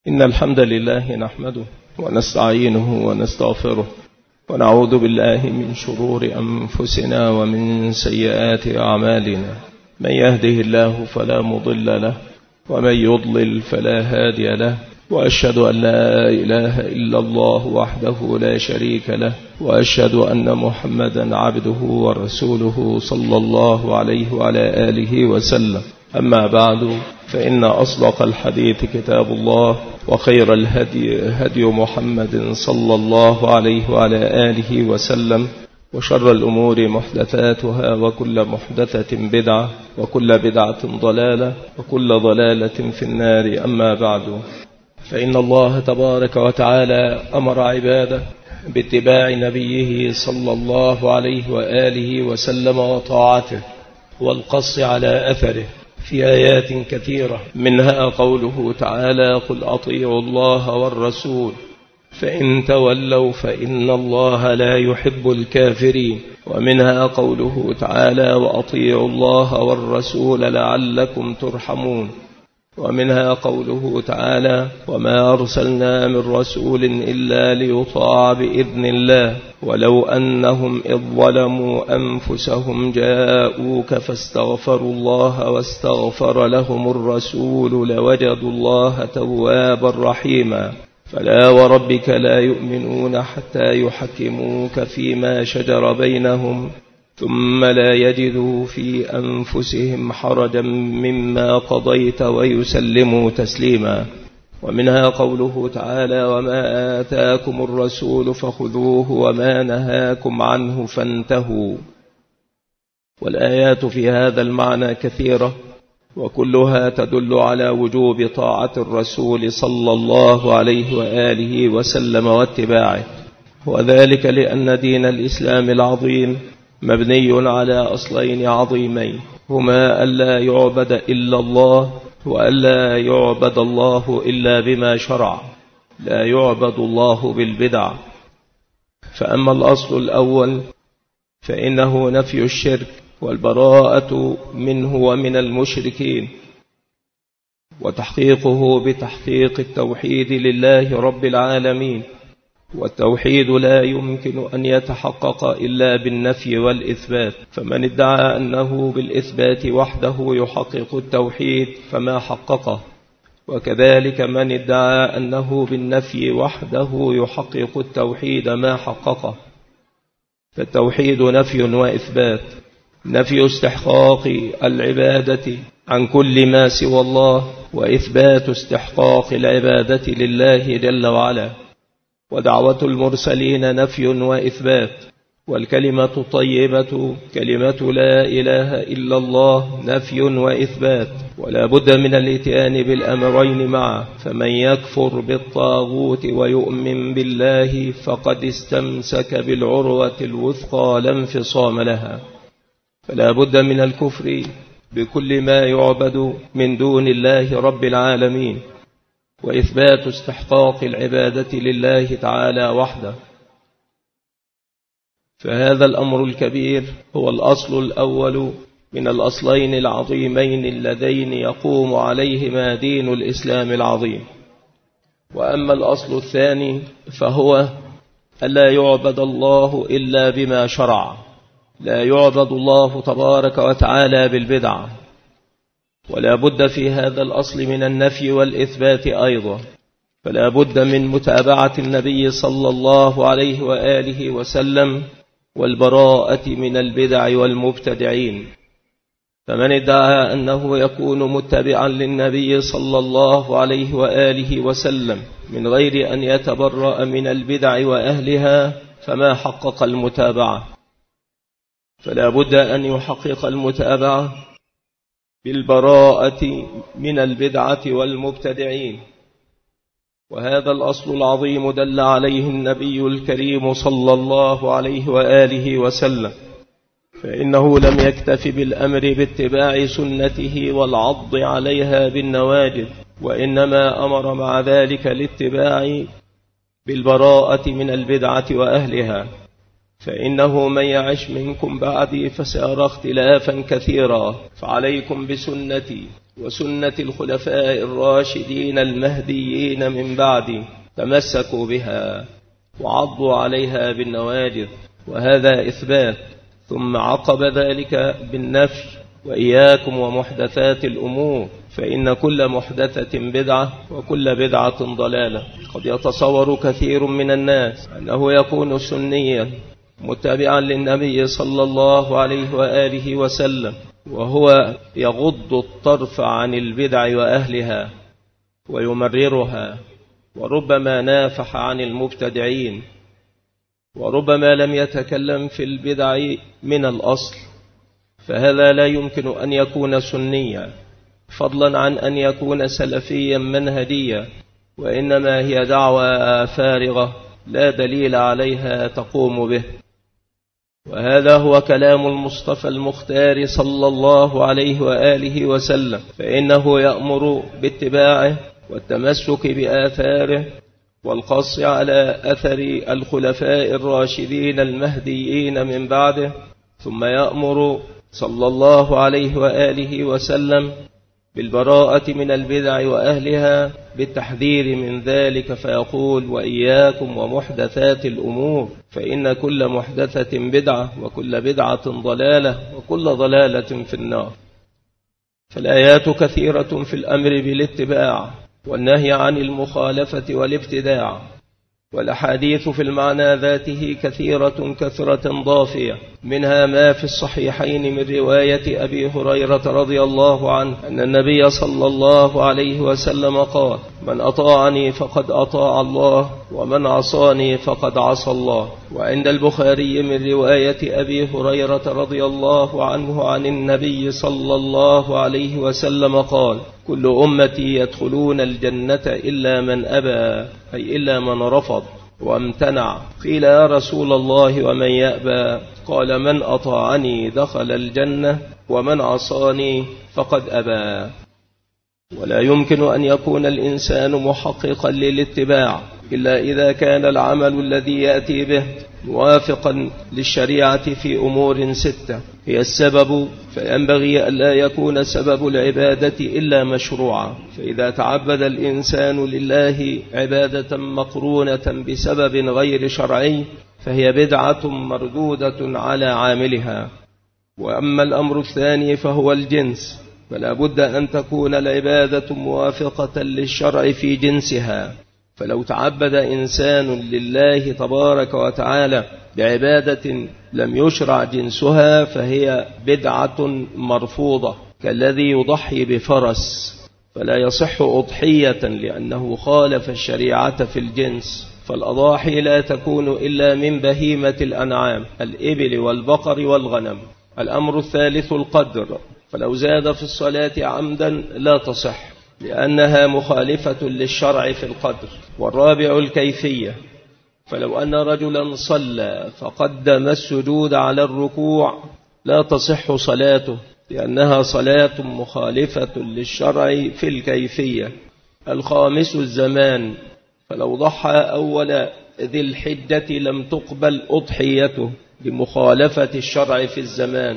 إن الحمد لله نحمده ونستعينه ونستغفره ونعوذ بالله من شرور أنفسنا ومن سيئات أعمالنا. من يهده الله فلا مضل له ومن يضلل فلا هادي له، وأشهد أن لا إله إلا الله وحده لا شريك له، وأشهد أن محمدا عبده ورسوله صلى الله عليه وعلى آله وسلم. أما بعد، فإن أصدق الحديث كتاب الله، وخير الهدي هدي محمد صلى الله عليه وعلى آله وسلم، وشر الأمور محدثاتها، وكل محدثة بدعة، وكل بدعة ضلالة، وكل ضلالة في النار. أما بعد، فإن الله تبارك وتعالى أمر عباده باتباع نبيه صلى الله عليه وآله وسلم وطاعته والقص على أثره في آيات كثيرة، منها قوله تعالى: قل أطيعوا الله والرسول فإن تولوا فإن الله لا يحب الكافرين. ومنها قوله تعالى: وأطيعوا الله والرسول لعلكم ترحمون. ومنها قوله تعالى: وما أرسلنا من رسول إلا ليطاع بإذن الله ولو أنهم إذ ظلموا أنفسهم جاءوك فاستغفروا الله واستغفر لهم الرسول لوجدوا الله توابا رحيما. فلا وربك لا يؤمنون حتى يحكموك فيما شجر بينهم ثم لا يجدوا في أنفسهم حرجا مما قضيت ويسلموا تسليما. ومنها قوله تعالى: وما آتاكم الرسول فخذوه وما نهاكم عنه فانتهوا. والآيات في هذا المعنى كثيرة، وكلها تدل على وجوب طاعة الرسول صلى الله عليه وآله وسلم واتباعه، وذلك لأن دين الإسلام العظيم مبني على أصلين عظيمين، هما ألا يعبد إلا الله، وألا يعبد الله إلا بما شرع، لا يعبد الله بالبدع. فأما الأصل الأول فإنه نفي الشرك والبراءة منه ومن المشركين، وتحقيقه بتحقيق التوحيد لله رب العالمين. والتوحيد لا يمكن أن يتحقق إلا بالنفي والإثبات، فمن ادعى أنه بالإثبات وحده يحقق التوحيد فما حققه، وكذلك من ادعى أنه بالنفي وحده يحقق التوحيد ما حققه. فالتوحيد نفي وإثبات: نفي استحقاق العبادة عن كل ما سوى الله، وإثبات استحقاق العبادة لله جل وعلا. ودعوة المرسلين نفي وإثبات، والكلمة الطيبة كلمة لا إله إلا الله نفي وإثبات، ولا بد من الاتيان بالأمرين معا. فمن يكفر بالطاغوت ويؤمن بالله فقد استمسك بالعروة الوثقى لا انفصام لها. فلا بد من الكفر بكل ما يعبد من دون الله رب العالمين، وإثبات استحقاق العبادة لله تعالى وحده. فهذا الأمر الكبير هو الأصل الأول من الأصلين العظيمين اللذين يقوم عليهما دين الإسلام العظيم. وأما الأصل الثاني فهو ألا يعبد الله إلا بما شرع، لا يعبد الله تبارك وتعالى بالبدع. ولا بد في هذا الأصل من النفي والإثبات أيضا، فلا بد من متابعة النبي صلى الله عليه وآله وسلم والبراءة من البدع والمبتدعين. فمن ادعى أنه يكون متبعا للنبي صلى الله عليه وآله وسلم من غير أن يتبرأ من البدع وأهلها فما حقق المتابعة. فلا بد أن يحقق المتابعة بالبراءة من البدعة والمبتدعين. وهذا الأصل العظيم دل عليه النبي الكريم صلى الله عليه وآله وسلم، فإنه لم يكتف بالأمر باتباع سنته والعض عليها بالنواجذ، وإنما أمر مع ذلك الاتباع بالبراءة من البدعة وأهلها. فإنه من يعش منكم بعدي فسيرى اختلافا كثيرا، فعليكم بسنتي وسنة الخلفاء الراشدين المهديين من بعدي تمسكوا بها وعضوا عليها بالنواجذ، وهذا إثبات. ثم عقب ذلك بالنفي: وإياكم ومحدثات الأمور فإن كل محدثة بدعة وكل بدعة ضلالة. قد يتصور كثير من الناس أنه يكون سنيا متبعا للنبي صلى الله عليه وآله وسلم وهو يغض الطرف عن البدع وأهلها ويمررها، وربما نافح عن المبتدعين، وربما لم يتكلم في البدع من الأصل، فهذا لا يمكن أن يكون سنيا، فضلا عن أن يكون سلفيا منهجيا، وإنما هي دعوة فارغة لا دليل عليها تقوم به. وهذا هو كلام المصطفى المختار صلى الله عليه وآله وسلم، فإنه يأمر باتباعه والتمسك بآثاره والقص على أثر الخلفاء الراشدين المهديين من بعده، ثم يأمر صلى الله عليه وآله وسلم بالبراءة من البدع وأهلها بالتحذير من ذلك، فيقول: وإياكم ومحدثات الأمور فإن كل محدثة بدعة وكل بدعة ضلالة وكل ضلالة في النار. فالآيات كثيرة في الأمر بالاتباع والنهي عن المخالفة والابتداع، والأحاديث في المعنى ذاته كثيرة كثرة ضافية، منها ما في الصحيحين من رواية أبي هريرة رضي الله عنه أن النبي صلى الله عليه وسلم قال: من أطاعني فقد أطاع الله ومن عصاني فقد عصى الله. وعند البخاري من رواية أبي هريرة رضي الله عنه عن النبي صلى الله عليه وسلم قال: كل أمتي يدخلون الجنة إلا من أبى، أي إلا من رفض وامتنع. قيل: يا رسول الله ومن يأبى؟ قال: من أطاعني دخل الجنة ومن عصاني فقد أبى. ولا يمكن أن يكون الإنسان محققا للاتباع إلا إذا كان العمل الذي يأتي به موافقا للشريعة في أمور 6 هي السبب، فينبغي ألا يكون سبب العبادة إلا مشروعا. فإذا تعبد الإنسان لله عبادة مقرونة بسبب غير شرعي فهي بدعة مردودة على عاملها. وأما الأمر الثاني فهو الجنس، فلا بد أن تكون العبادة موافقة للشرع في جنسها. فلو تعبد إنسان لله تبارك وتعالى بعبادة لم يشرع جنسها فهي بدعة مرفوضة، كالذي يضحي بفرس فلا يصح أضحية لأنه خالف الشريعة في الجنس. فالأضاحي لا تكون إلا من بهيمة الأنعام، الإبل والبقر والغنم. الأمر الثالث القدر، فلو زاد في الصلاة عمدا لا تصح لأنها مخالفة للشرع في القدر. والرابع الكيفية، فلو أن رجلا صلى فقدم السجود على الركوع لا تصح صلاته لأنها صلاة مخالفة للشرع في الكيفية. الخامس الزمان، فلو ضحى أول ذي الحجة لم تقبل أضحيته لمخالفة الشرع في الزمان.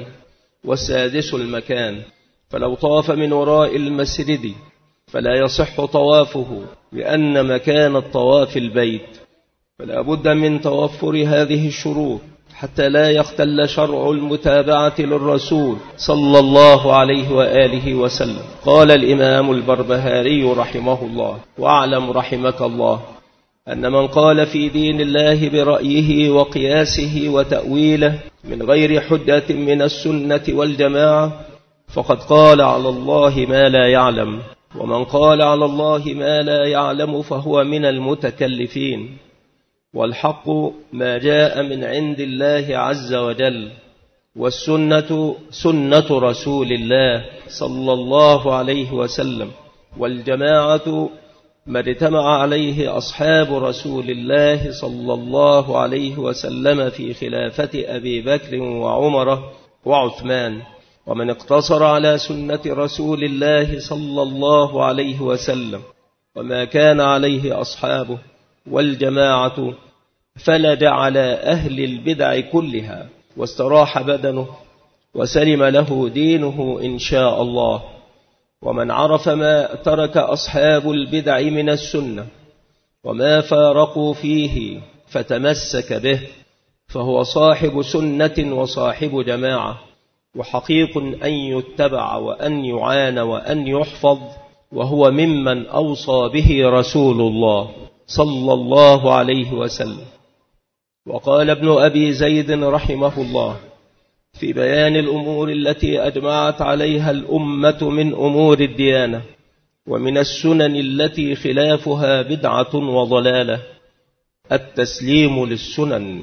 والسادس المكان، فلو طاف من وراء المسجد فلا يصح طوافه لأن مكان الطواف البيت، فلا بد من توفر هذه الشروط حتى لا يختل شرع المتابعة للرسول صلى الله عليه وآله وسلم. قال الإمام البربهاري رحمه الله: واعلم رحمك الله أن من قال في دين الله برأيه وقياسه وتأويله من غير حجة من السنة والجماعة فقد قال على الله ما لا يعلم، ومن قال على الله ما لا يعلم فهو من المتكلفين. والحق ما جاء من عند الله عز وجل، والسنة سنة رسول الله صلى الله عليه وسلم، والجماعة ما اجتمع عليه أصحاب رسول الله صلى الله عليه وسلم في خلافة أبي بكر وعمر وعثمان. ومن اقتصر على سنة رسول الله صلى الله عليه وسلم وما كان عليه أصحابه والجماعة فلج على أهل البدع كلها واستراح بدنه وسلم له دينه إن شاء الله. ومن عرف ما ترك أصحاب البدع من السنة وما فارقوا فيه فتمسك به فهو صاحب سنة وصاحب جماعة، وحقيق أن يتبع وأن يعان وأن يحفظ، وهو ممن أوصى به رسول الله صلى الله عليه وسلم. وقال ابن أبي زيد رحمه الله في بيان الأمور التي أجمعت عليها الأمة من أمور الديانة ومن السنن التي خلافها بدعة وضلالة: التسليم للسنن،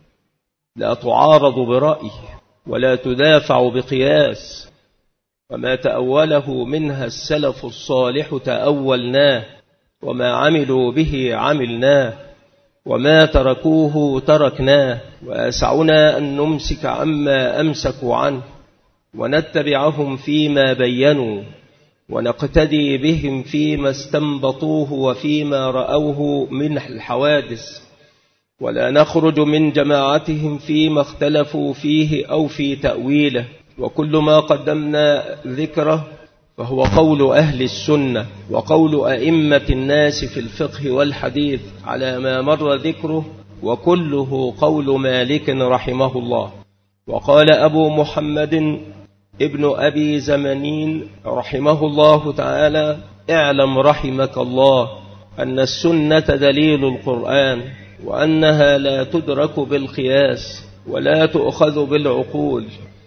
لا تعارض برأي ولا تدافع بقياس، وما تأوله منها السلف الصالح تأولناه، وما عملوا به عملناه، وما تركوه تركناه، وأسعنا أن نمسك عما أمسكوا عنه ونتبعهم فيما بينوا، ونقتدي بهم فيما استنبطوه وفيما رأوه من الحوادث، ولا نخرج من جماعتهم فيما اختلفوا فيه أو في تأويله. وكل ما قدمنا ذكره فهو قول أهل السنة وقول أئمة الناس في الفقه والحديث على ما مر ذكره، وكله قول مالك رحمه الله. وقال أبو محمد ابن أبي زمنين رحمه الله تعالى: اعلم رحمك الله أن السنة دليل القرآن، وأنها لا تدرك بالقياس ولا تؤخذ بالعقول،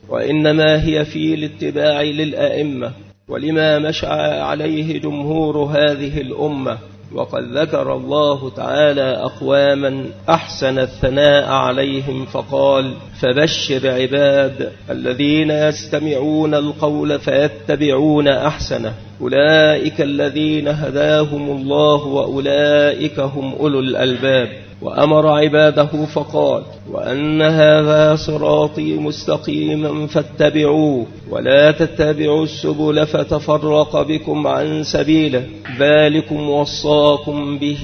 وإنما هي في الاتباع للأئمة ولما مشى عليه جمهور هذه الأمة. وقد ذكر الله تعالى أقواما أحسن الثناء عليهم فقال: فبشر عباد الذين يستمعون القول فيتبعون أحسنه، أولئك الذين هداهم الله وأولئك هم أولو الألباب. وأمر عباده فقال: وأن هذا صراطي مستقيما فاتبعوه ولا تتبعوا السبل فتفرق بكم عن سبيله، ذلكم وصاكم به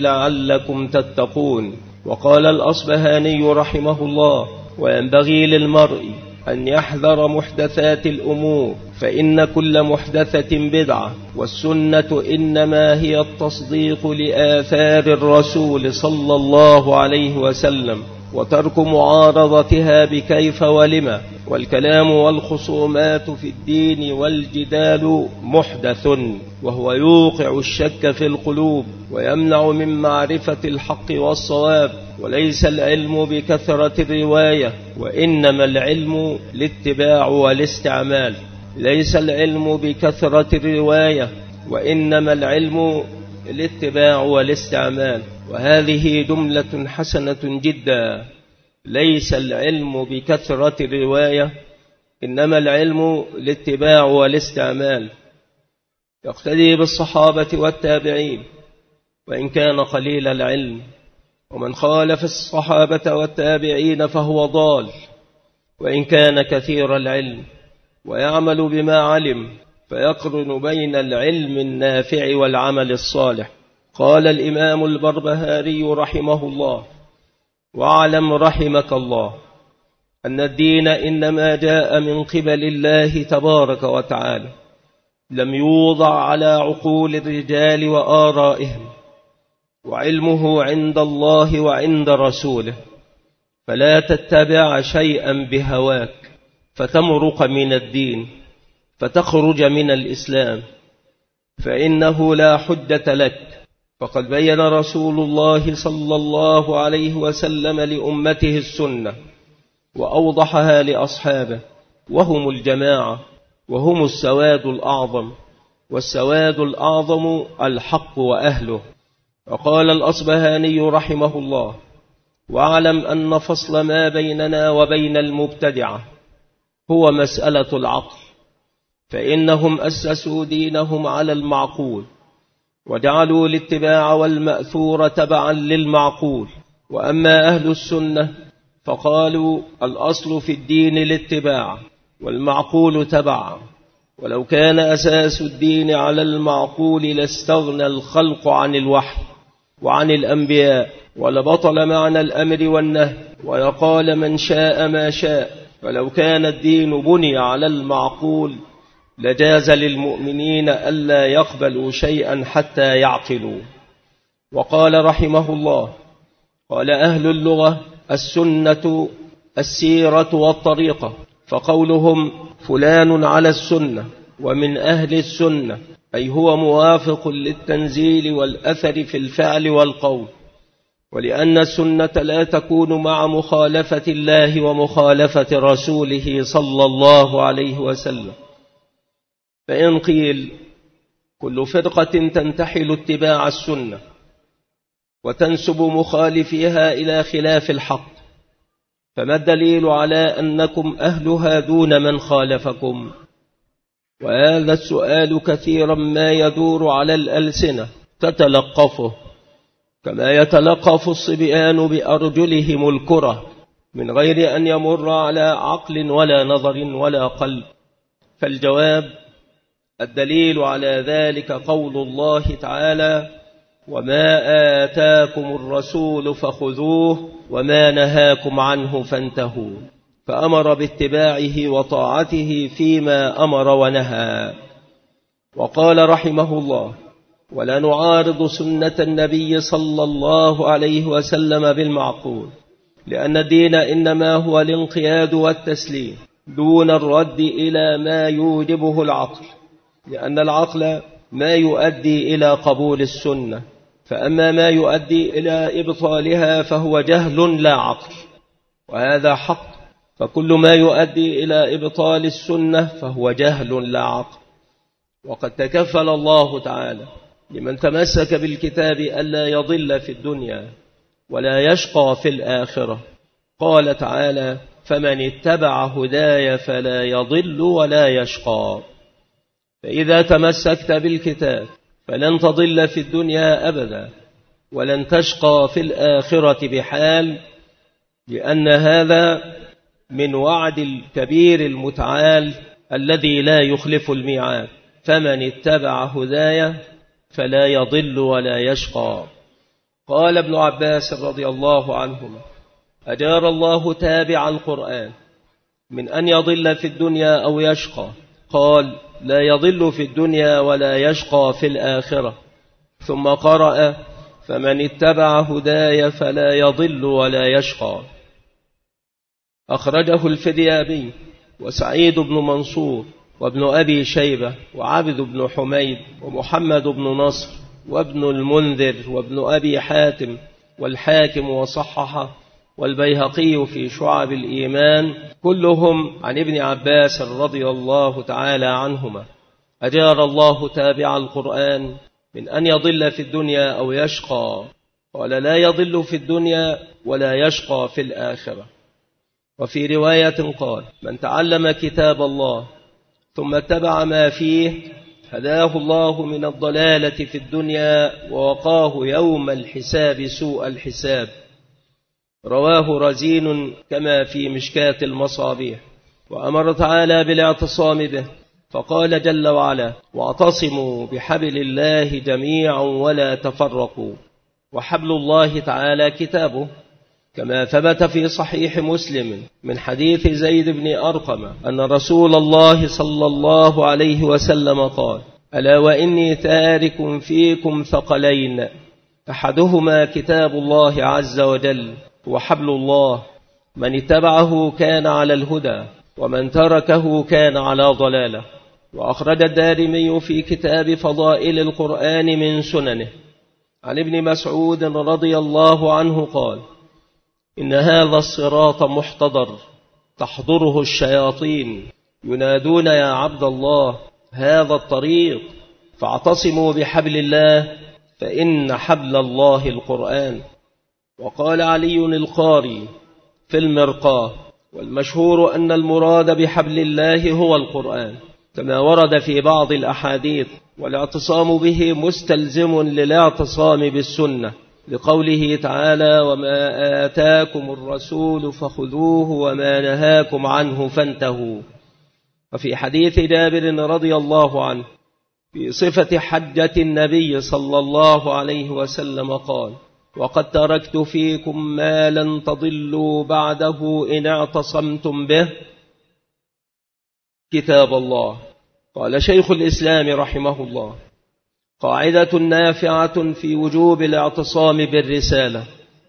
لعلكم تتقون. وقال الأصبهاني رحمه الله: وينبغي للمرء أن يحذر محدثات الأمور، فإن كل محدثة بدعة، والسنة إنما هي التصديق لآثار الرسول صلى الله عليه وسلم، وترك معارضتها بكيف ولما. والكلام والخصومات في الدين والجدال محدث، وهو يوقع الشك في القلوب ويمنع من معرفة الحق والصواب. وليس العلم بكثرة الرواية، وإنما العلم الاتباع والاستعمال. ليس العلم بكثرة الرواية، وإنما العلم الاتباع والاستعمال. وهذه جملة حسنة جدا: ليس العلم بكثرة الرواية، إنما العلم الاتباع والاستعمال. يقتدي بالصحابة والتابعين وإن كان قليل العلم، ومن خالف الصحابة والتابعين فهو ضال وإن كان كثير العلم، ويعمل بما علم، فيقرن بين العلم النافع والعمل الصالح. قال الإمام البربهاري رحمه الله: واعلم رحمك الله أن الدين إنما جاء من قبل الله تبارك وتعالى، لم يوضع على عقول الرجال وآرائهم، وعلمه عند الله وعند رسوله. فلا تتبع شيئا بهواك فتمرق من الدين فتخرج من الإسلام، فإنه لا حجة لك. فقد بين رسول الله صلى الله عليه وسلم لأمته السنة وأوضحها لأصحابه، وهم الجماعة، وهم السواد الأعظم، والسواد الأعظم الحق وأهله. وقال الأصبهاني رحمه الله: واعلم أن فصل ما بيننا وبين المبتدعة هو مسألة العقل، فإنهم أسسوا دينهم على المعقول، وجعلوا الاتباع والمأثور تبعا للمعقول. وأما أهل السنة فقالوا: الأصل في الدين الاتباع والمعقول تبعا، ولو كان أساس الدين على المعقول لاستغنى الخلق عن الوحي وعن الأنبياء، ولبطل معنى الأمر والنهي، ويقال من شاء ما شاء. فلو كان الدين بني على المعقول لجاز للمؤمنين ألا يقبلوا شيئا حتى يعقلوا. وقال رحمه الله: قال أهل اللغة: السنة السيرة والطريقة. فقولهم فلان على السنة ومن أهل السنة أي هو موافق للتنزيل والأثر في الفعل والقول، ولأن السنة لا تكون مع مخالفة الله ومخالفة رسوله صلى الله عليه وسلم. فإن قيل كل فرقة تنتحل اتباع السنة وتنسب مخالفيها إلى خلاف الحق، فما الدليل على أنكم أهلها دون من خالفكم؟ وهذا السؤال كثيرا ما يدور على الألسنة تتلقفه، كما يتلقف الصبيان بأرجلهم الكرة من غير أن يمر على عقل ولا نظر ولا قلب. فالجواب: الدليل على ذلك قول الله تعالى: وما آتاكم الرسول فخذوه وما نهاكم عنه فانتهوا، فأمر باتباعه وطاعته فيما أمر ونهى. وقال رحمه الله: ولا نعارض سنة النبي صلى الله عليه وسلم بالمعقول، لأن الدين إنما هو الانقياد والتسليم دون الرد إلى ما يوجبه العقل، لأن العقل ما يؤدي إلى قبول السنة، فأما ما يؤدي إلى إبطالها فهو جهل لا عقل، وهذا حق. فكل ما يؤدي إلى إبطال السنة فهو جهل لا عقل. وقد تكفل الله تعالى لمن تمسك بالكتاب ألا يضل في الدنيا ولا يشقى في الآخرة. قال تعالى: فمن اتبع هداي فلا يضل ولا يشقى. فإذا تمسكت بالكتاب فلن تضل في الدنيا أبدا ولن تشقى في الآخرة بحال، لأن هذا من وعد الكبير المتعال الذي لا يخلف الميعاد: فمن اتبع هداي فلا يضل ولا يشقى. قال ابن عباس رضي الله عنهما: أجار الله تابع القرآن من أن يضل في الدنيا أو يشقى. قال: لا يضل في الدنيا ولا يشقى في الآخرة. ثم قرأ: فمن اتبع هداي فلا يضل ولا يشقى. أخرجه الفديابي وسعيد بن منصور وابن أبي شيبة وعبد بن حميد ومحمد بن نصر وابن المنذر وابن أبي حاتم والحاكم وصححه والبيهقي في شعب الإيمان، كلهم عن ابن عباس رضي الله تعالى عنهما: أجار الله تابع القرآن من أن يضل في الدنيا أو يشقى. قال: لا يضل في الدنيا ولا يشقى في الآخرة. وفي رواية قال: من تعلم كتاب الله ثم اتبع ما فيه هداه الله من الضلالة في الدنيا ووقاه يوم الحساب سوء الحساب. رواه رزين كما في مشكاة المصابيح. وأمر تعالى بالاعتصام به، فقال جل وعلا: واعتصموا بحبل الله جميعا ولا تفرقوا. وحبل الله تعالى كتابه، كما ثبت في صحيح مسلم من حديث زيد بن أرقم أن رسول الله صلى الله عليه وسلم قال: ألا وإني تارك فيكم ثقلين، أحدهما كتاب الله عز وجل وحبل الله، من اتبعه كان على الهدى ومن تركه كان على ضلالة. وأخرج الدارمي في كتاب فضائل القرآن من سننه عن ابن مسعود رضي الله عنه قال: إن هذا الصراط محتضر تحضره الشياطين ينادون يا عبد الله هذا الطريق، فاعتصموا بحبل الله فإن حبل الله القرآن. وقال علي القاري في المرقاة: والمشهور أن المراد بحبل الله هو القرآن، كما ورد في بعض الأحاديث، والاعتصام به مستلزم للاعتصام بالسنة، لقوله تعالى: وما آتاكم الرسول فخذوه وما نهاكم عنه فانتهوا. وفي حديث جابر رضي الله عنه في صفة حجة النبي صلى الله عليه وسلم قال: وقد تركت فيكم ما لن تضلوا بعده إن اعتصمتم به، كتاب الله قال شيخ الإسلام رحمه الله: قاعدة نافعة في وجوب الاعتصام بالرسالة،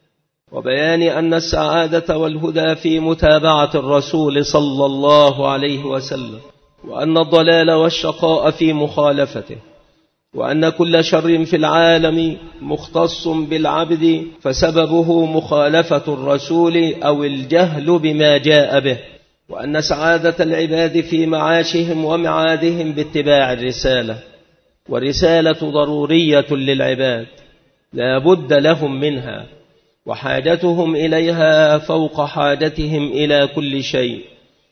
وبيان أن السعادة والهدى في متابعة الرسول صلى الله عليه وسلم، وأن الضلال والشقاء في مخالفته، وأن كل شر في العالم مختص بالعبد فسببه مخالفة الرسول أو الجهل بما جاء به، وأن سعادة العباد في معاشهم ومعادهم باتباع الرسالة، والرسالة ضرورية للعباد لا بد لهم منها، وحاجتهم إليها فوق حاجتهم إلى كل شيء،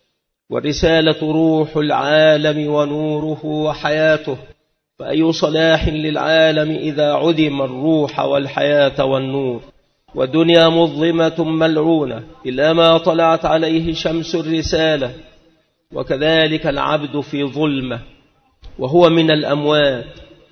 والرسالة روح العالم ونوره وحياته، فأي صلاح للعالم إذا عدم الروح والحياة والنور، والدنيا مظلمة ملعونة إلا ما طلعت عليه شمس الرسالة، وكذلك العبد في ظلمة وهو من الأموات.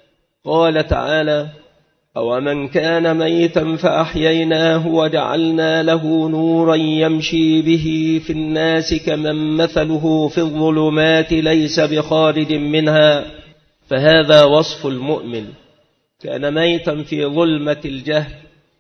قال تعالى: أومن كان ميتا فأحييناه وجعلنا له نورا يمشي به في الناس كمن مثله في الظلمات ليس بخارج منها، فهذا وصف المؤمن، كان ميتا في ظلمة الجهل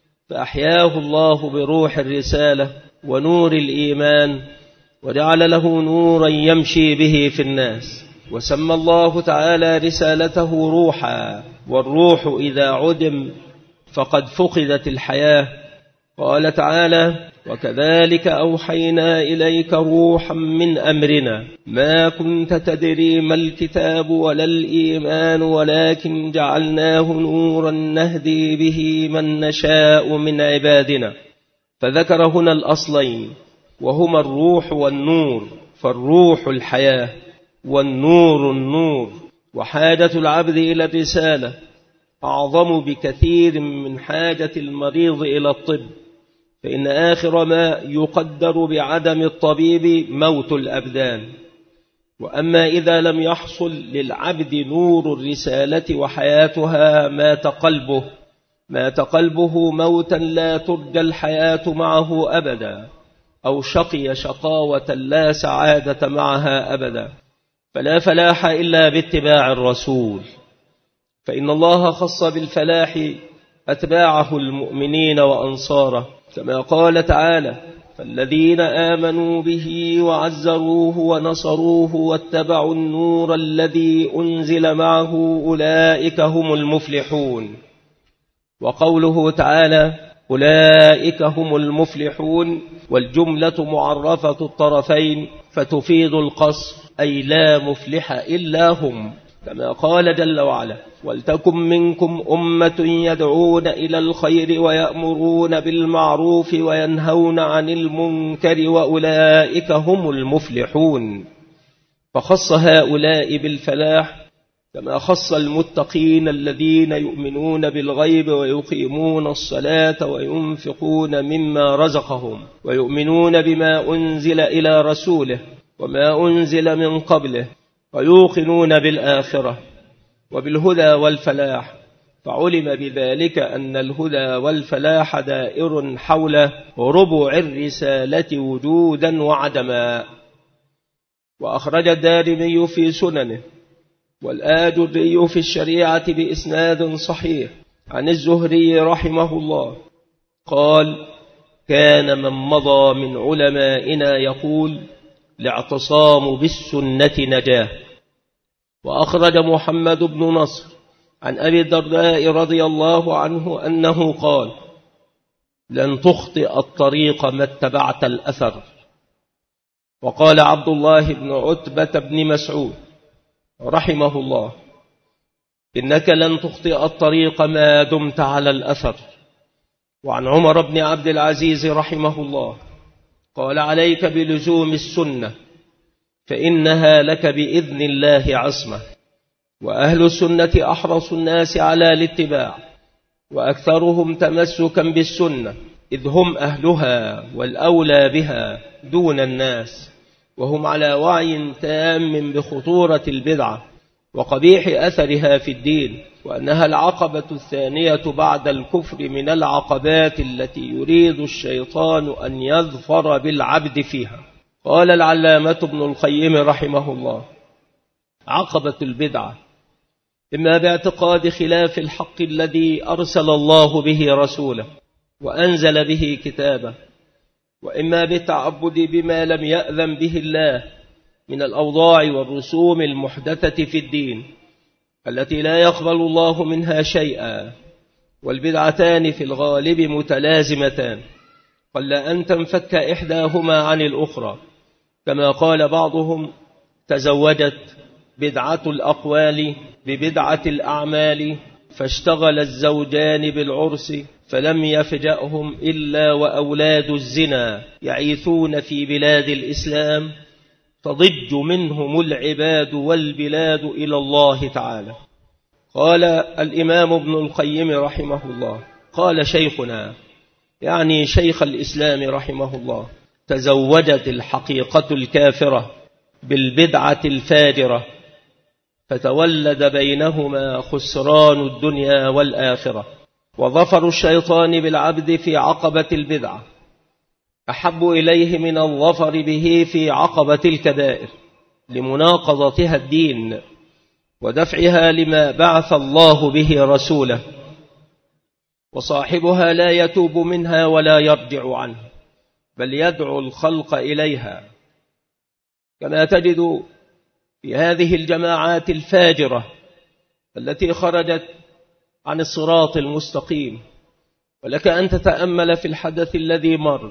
فأحياه الله بروح الرسالة ونور الإيمان وجعل له نورا يمشي به في الناس، وسمى الله تعالى رسالته روحا، والروح إذا عدم فقد فقدت الحياة. قال تعالى: وكذلك أوحينا إليك روحا من أمرنا ما كنت تدري ما الكتاب ولا الإيمان ولكن جعلناه نورا نهدي به من نشاء من عبادنا. فذكر هنا الأصلين وهما الروح والنور، فالروح الحياة والنور النور، وحاجة العبد إلى الرسالة أعظم بكثير من حاجة المريض إلى الطب، فإن آخر ما يقدر بعدم الطبيب موت الأبدان. وأما إذا لم يحصل للعبد نور الرسالة وحياتها مات قلبه موتا لا ترجى الحياة معه أبدا، أو شقي شقاوة لا سعادة معها أبدا، فلا فلاح إلا باتباع الرسول، فإن الله خص بالفلاح أتباعه المؤمنين وأنصاره، كما قال تعالى: فالذين آمنوا به وعزروه ونصروه واتبعوا النور الذي أنزل معه أولئك هم المفلحون. وقوله تعالى: أولئك هم المفلحون، والجملة معرفة الطرفين فتفيد القصر، أي لا مفلح إلا هم، كما قال جل وعلا: ولتكن منكم أمة يدعون إلى الخير ويأمرون بالمعروف وينهون عن المنكر وأولئك هم المفلحون. فخص هؤلاء بالفلاح كما خص المتقين الذين يؤمنون بالغيب ويقيمون الصلاة وينفقون مما رزقهم ويؤمنون بما أنزل إلى رسوله وما أنزل من قبله ويوقنون بالآخرة وبالهدى والفلاح، فعلم بذلك أن الهدى والفلاح دائر حول ربع الرسالة وجودا وعدما. وأخرج الدارمي في سننه والآجري في الشريعة بإسناد صحيح عن الزهري رحمه الله قال: كان من مضى من علمائنا يقول: الاعتصام بالسنة نجاة. وأخرج محمد بن نصر عن أبي الدرداء رضي الله عنه أنه قال: لن تخطئ الطريق ما اتبعت الأثر. وقال عبد الله بن عتبة بن مسعود رحمه الله: إنك لن تخطئ الطريق ما دمت على الأثر. وعن عمر بن عبد العزيز رحمه الله قال: عليك بلزوم السنة فإنها لك بإذن الله عصمة. وأهل السنة أحرص الناس على الاتباع وأكثرهم تمسكا بالسنة، إذ هم أهلها والأولى بها دون الناس، وهم على وعي تام بخطورة البدعة وقبيح أثرها في الدين، وأنها العقبة الثانية بعد الكفر من العقبات التي يريد الشيطان أن يظفر بالعبد فيها. قال العلامة ابن القيم رحمه الله: عقبة البدعة، إما باعتقاد خلاف الحق الذي أرسل الله به رسوله وأنزل به كتابه، وإما بالتعبد بما لم يأذن به الله من الأوضاع والرسوم المحدثة في الدين التي لا يقبل الله منها شيئا. والبدعتان في الغالب متلازمتان، قل أن تنفك إحداهما عن الأخرى، كما قال بعضهم: تزوجت بدعة الأقوال ببدعة الأعمال، فاشتغل الزوجان بالعرس، فلم يفجأهم إلا وأولاد الزنا يعيثون في بلاد الإسلام، تضج منهم العباد والبلاد إلى الله تعالى. قال الإمام ابن القيم رحمه الله، قال شيخنا يعني شيخ الإسلام رحمه الله: تزوجت الحقيقة الكافرة بالبدعة الفاجرة، فتولد بينهما خسران الدنيا والآخرة، وظفر الشيطان بالعبد في عقبة البدعة أحب إليه من الظفر به في عقبة الكبائر، لمناقضتها الدين ودفعها لما بعث الله به رسوله، وصاحبها لا يتوب منها ولا يرجع عنه، بل يدعو الخلق إليها، كما تجد في هذه الجماعات الفاجرة التي خرجت عن الصراط المستقيم. ولك أن تتأمل في الحدث الذي مر،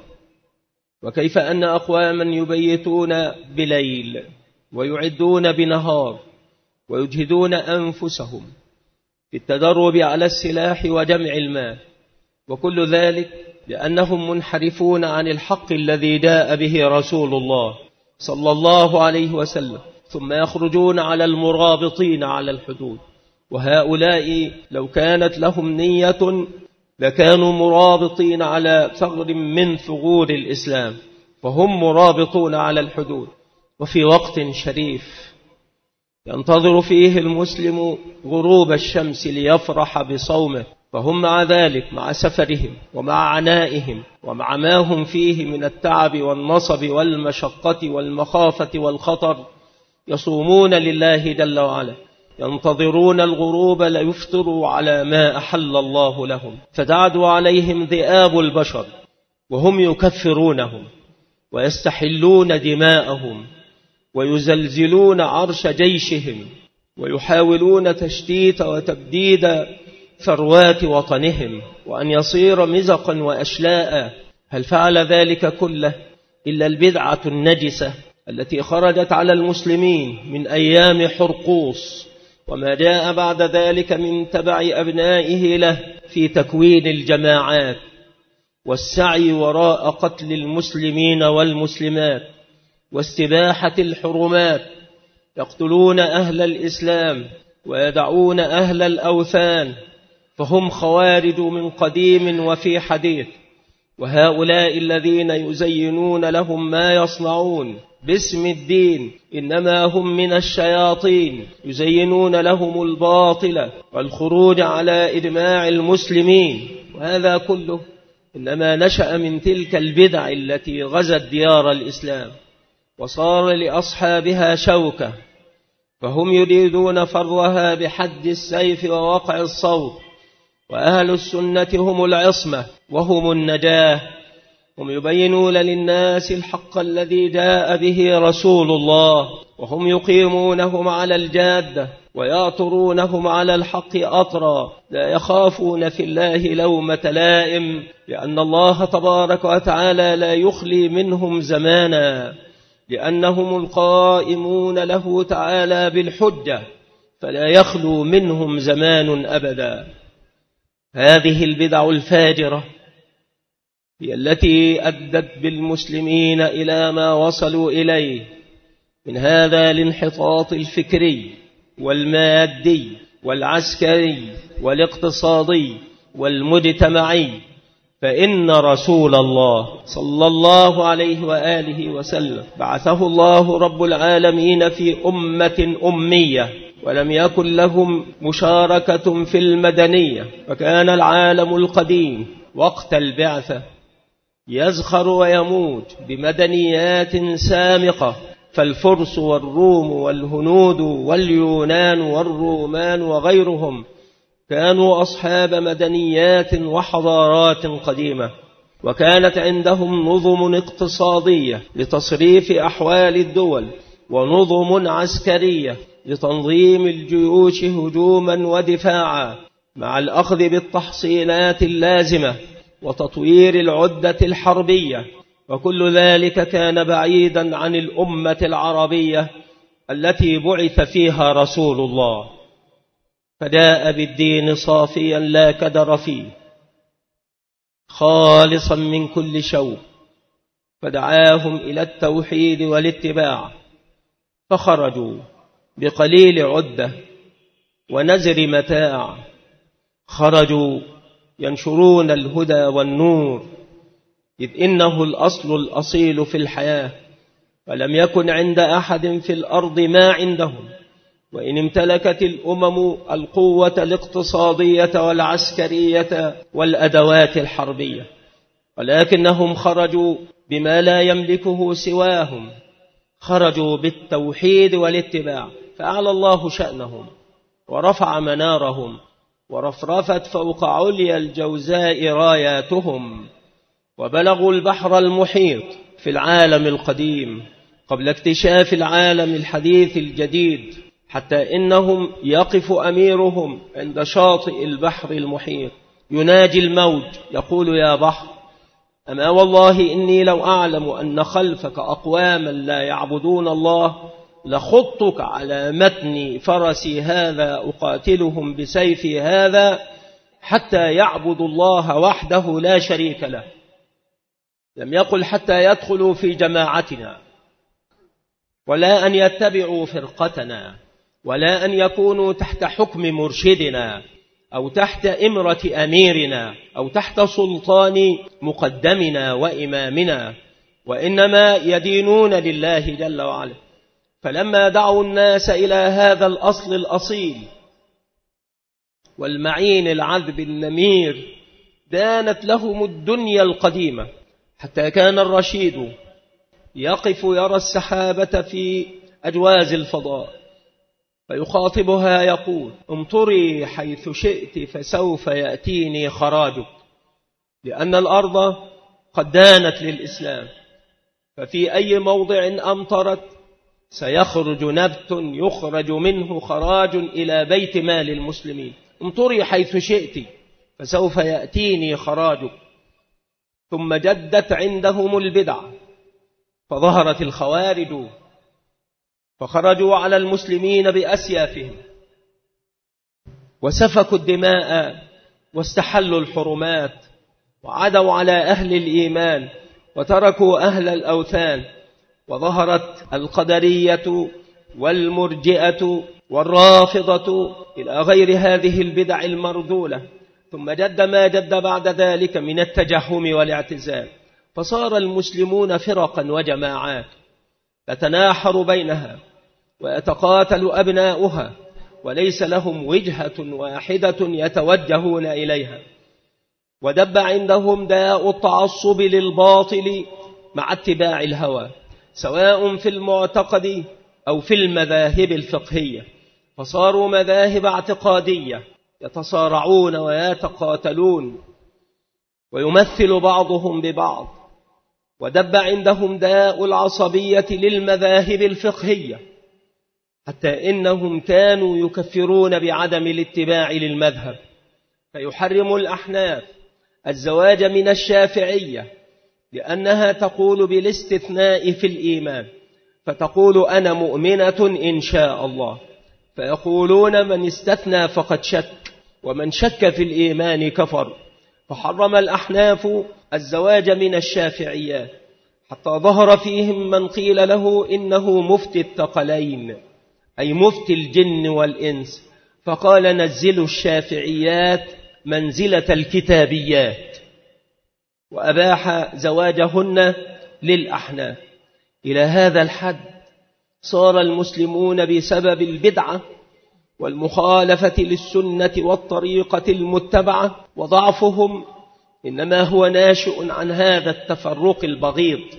وكيف أن أقواما يبيتون بليل ويعدون بنهار ويجهدون أنفسهم في التدرب على السلاح وجمع المال، وكل ذلك لأنهم منحرفون عن الحق الذي جاء به رسول الله صلى الله عليه وسلم، ثم يخرجون على المرابطين على الحدود. وهؤلاء لو كانت لهم نية لكانوا مرابطين على ثغر من ثغور الإسلام، فهم مرابطون على الحدود، وفي وقت شريف ينتظر فيه المسلم غروب الشمس ليفرح بصومه، فهم مع ذلك، مع سفرهم ومع عنائهم ومع ما هم فيه من التعب والنصب والمشقة والمخافة والخطر، يصومون لله جل وعلا، ينتظرون الغروب ليفطروا على ما أحل الله لهم، فتعدو عليهم ذئاب البشر وهم يكفرونهم ويستحلون دماءهم ويزلزلون عرش جيشهم ويحاولون تشتيت وتبديد ثروات وطنهم وأن يصير مزقا وأشلاء. هل فعل ذلك كله إلا البدعة النجسة التي خرجت على المسلمين من أيام حرقوس، وما جاء بعد ذلك من تبع أبنائه له في تكوين الجماعات والسعي وراء قتل المسلمين والمسلمات واستباحة الحرمات، يقتلون أهل الإسلام ويدعون أهل الأوثان، فهم خوارج من قديم وفي حديث. وهؤلاء الذين يزينون لهم ما يصنعون باسم الدين إنما هم من الشياطين، يزينون لهم الباطل والخروج على إجماع المسلمين، وهذا كله إنما نشأ من تلك البدع التي غزت ديار الإسلام وصار لأصحابها شوكة، فهم يريدون فرها بحد السيف ووقع الصوت، وأهل السنة هم العصمة وهم النجاة، هم يبينون للناس الحق الذي جاء به رسول الله، وهم يقيمونهم على الجادة ويأطرونهم على الحق أطرا، لا يخافون في الله لومة لائم، لأن الله تبارك وتعالى لا يخلي منهم زمانا، لأنهم القائمون له تعالى بالحجة، فلا يخلو منهم زمان أبدا. هذه البدع الفاجرة هي التي أدت بالمسلمين إلى ما وصلوا إليه من هذا الانحطاط الفكري والمادي والعسكري والاقتصادي والمجتمعي. فإن رسول الله صلى الله عليه وآله وسلم بعثه الله رب العالمين في أمة أمية، ولم يكن لهم مشاركة في المدنية، وكان العالم القديم وقت البعثة يزخر ويموج بمدنيات سامقة فالفرس والروم والهنود واليونان والرومان وغيرهم كانوا أصحاب مدنيات وحضارات قديمة، وكانت عندهم نظم اقتصادية لتصريف أحوال الدول، ونظم عسكرية لتنظيم الجيوش هجوما ودفاعا، مع الأخذ بالتحصينات اللازمة وتطوير العدة الحربية. وكل ذلك كان بعيدا عن الأمة العربية التي بعث فيها رسول الله، فجاء بالدين صافيا لا كدر فيه، خالصا من كل شوب، فدعاهم إلى التوحيد والاتباع، فخرجوا بقليل عدة ونزر متاع، خرجوا ينشرون الهدى والنور، إذ إنه الأصل الأصيل في الحياة، ولم يكن عند أحد في الأرض ما عندهم، وإن امتلكت الأمم القوة الاقتصادية والعسكرية والأدوات الحربية، ولكنهم خرجوا بما لا يملكه سواهم، خرجوا بالتوحيد والاتباع، فأعلى الله شأنهم ورفع منارهم، ورفرفت فوق عليا الجوزاء راياتهم، وبلغوا البحر المحيط في العالم القديم قبل اكتشاف العالم الحديث الجديد، حتى إنهم يقف أميرهم عند شاطئ البحر المحيط يناجي الموج يقول: يا بحر، أما والله إني لو أعلم أن خلفك أقواما لا يعبدون الله لخضتك على متن فرسي هذا أقاتلهم بسيفي هذا حتى يعبدوا الله وحده لا شريك له. لم يقل حتى يدخلوا في جماعتنا، ولا أن يتبعوا فرقتنا، ولا أن يكونوا تحت حكم مرشدنا أو تحت إمرة أميرنا أو تحت سلطان مقدمنا وإمامنا، وإنما يدينون لله جل وعلا. فلما دعوا الناس إلى هذا الأصل الأصيل والمعين العذب النمير دانت لهم الدنيا القديمة، حتى كان الرشيد يقف يرى السحابة في أجواز الفضاء فيخاطبها يقول: امطري حيث شئت فسوف يأتيني خراجك، لأن الأرض قد دانت للإسلام، ففي أي موضع أمطرت سيخرج نبت يخرج منه خراج إلى بيت مال المسلمين. امطري حيث شئت فسوف يأتيني خراجك. ثم جدت عندهم البدع، فظهرت الخوارج فخرجوا على المسلمين بأسيافهم وسفكوا الدماء واستحلوا الحرمات، وعدوا على أهل الإيمان وتركوا أهل الأوثان، وظهرت القدرية والمرجئة والرافضة إلى غير هذه البدع المرذولة. ثم جد ما جد بعد ذلك من التجهم والاعتزال، فصار المسلمون فرقا وجماعات تتناحر بينها ويتقاتل أبناؤها، وليس لهم وجهة واحدة يتوجهون إليها. ودب عندهم داء التعصب للباطل مع اتباع الهوى، سواء في المعتقد أو في المذاهب الفقهية، فصاروا مذاهب اعتقادية يتصارعون ويتقاتلون ويمثل بعضهم ببعض. ودب عندهم داء العصبية للمذاهب الفقهية، حتى إنهم كانوا يكفرون بعدم الاتباع للمذهب، فيحرم الأحناف الزواج من الشافعية لأنها تقول بالاستثناء في الإيمان، فتقول: أنا مؤمنة إن شاء الله، فيقولون: من استثنى فقد شك، ومن شك في الإيمان كفر. فحرم الأحناف الزواج من الشافعيات، حتى ظهر فيهم من قيل له إنه مفتي الثقلين، أي مفتي الجن والإنس، فقال: نزلوا الشافعيات منزلة الكتابيات، وأباح زواجهن للأحناف. إلى هذا الحد صار المسلمون بسبب البدعة والمخالفة للسنة والطريقة المتبعة وضعفهم إنما هو ناشئ عن هذا التفرق البغيض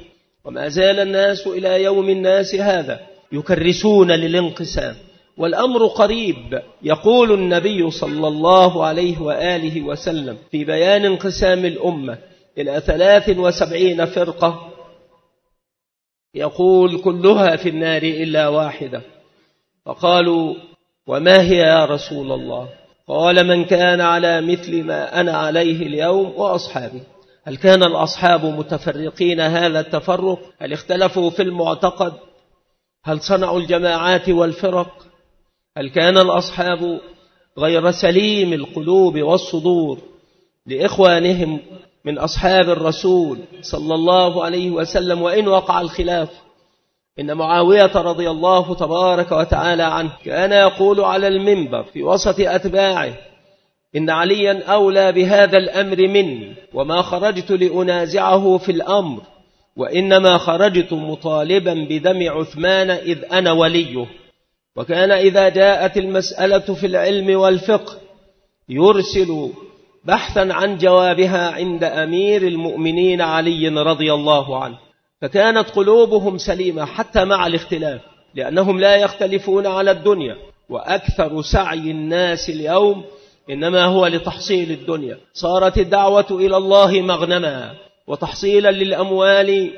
وما زال الناس إلى يوم الناس هذا يكرسون للانقسام، والأمر قريب. يقول النبي صلى الله عليه وآله وسلم في بيان انقسام الأمة إلى 73 فرقة، يقول كلها في النار إلا واحدة. فقالوا وما هي يا رسول الله؟ قال من كان على مثل ما أنا عليه اليوم وأصحابي. هل كان الأصحاب متفرقين هذا التفرق؟ هل اختلفوا في المعتقد؟ هل صنعوا الجماعات والفرق؟ هل كان الأصحاب غير سليم القلوب والصدور لإخوانهم من أصحاب الرسول صلى الله عليه وسلم وإن وقع الخلاف؟ إن معاوية رضي الله تبارك وتعالى عنه كان يقول على المنبر في وسط أتباعه إن عليا أولى بهذا الأمر مني، وما خرجت لأنازعه في الأمر، وإنما خرجت مطالبا بدم عثمان إذ أنا وليه. وكان إذا جاءت المسألة في العلم والفقه يرسل بحثا عن جوابها عند أمير المؤمنين علي رضي الله عنه، فكانت قلوبهم سليمة حتى مع الاختلاف، لأنهم لا يختلفون على الدنيا، وأكثر سعي الناس اليوم إنما هو لتحصيل الدنيا. صارت الدعوة إلى الله مغنما وتحصيلا للأموال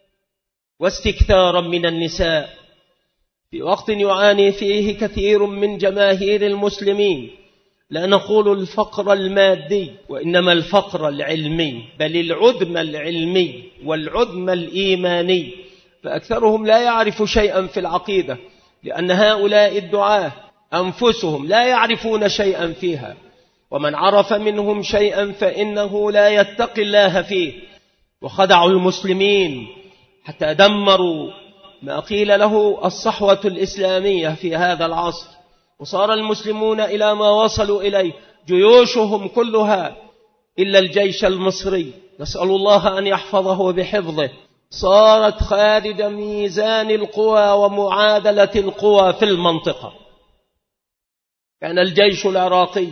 واستكثارا من النساء، في وقت يعاني فيه كثير من جماهير المسلمين. لا نقول الفقر المادي، وإنما الفقر العلمي، بل العدم العلمي والعدم الإيماني. فأكثرهم لا يعرف شيئا في العقيدة، لأن هؤلاء الدعاة أنفسهم لا يعرفون شيئا فيها، ومن عرف منهم شيئا فإنه لا يتقي الله فيه. وخدعوا المسلمين حتى دمروا ما قيل له الصحوة الإسلامية في هذا العصر، وصار المسلمون إلى ما وصلوا إليه جيوشهم كلها إلا الجيش المصري، نسأل الله أن يحفظه بحفظه، صارت خارج ميزان القوى ومعادلة القوى في المنطقة. كان الجيش العراقي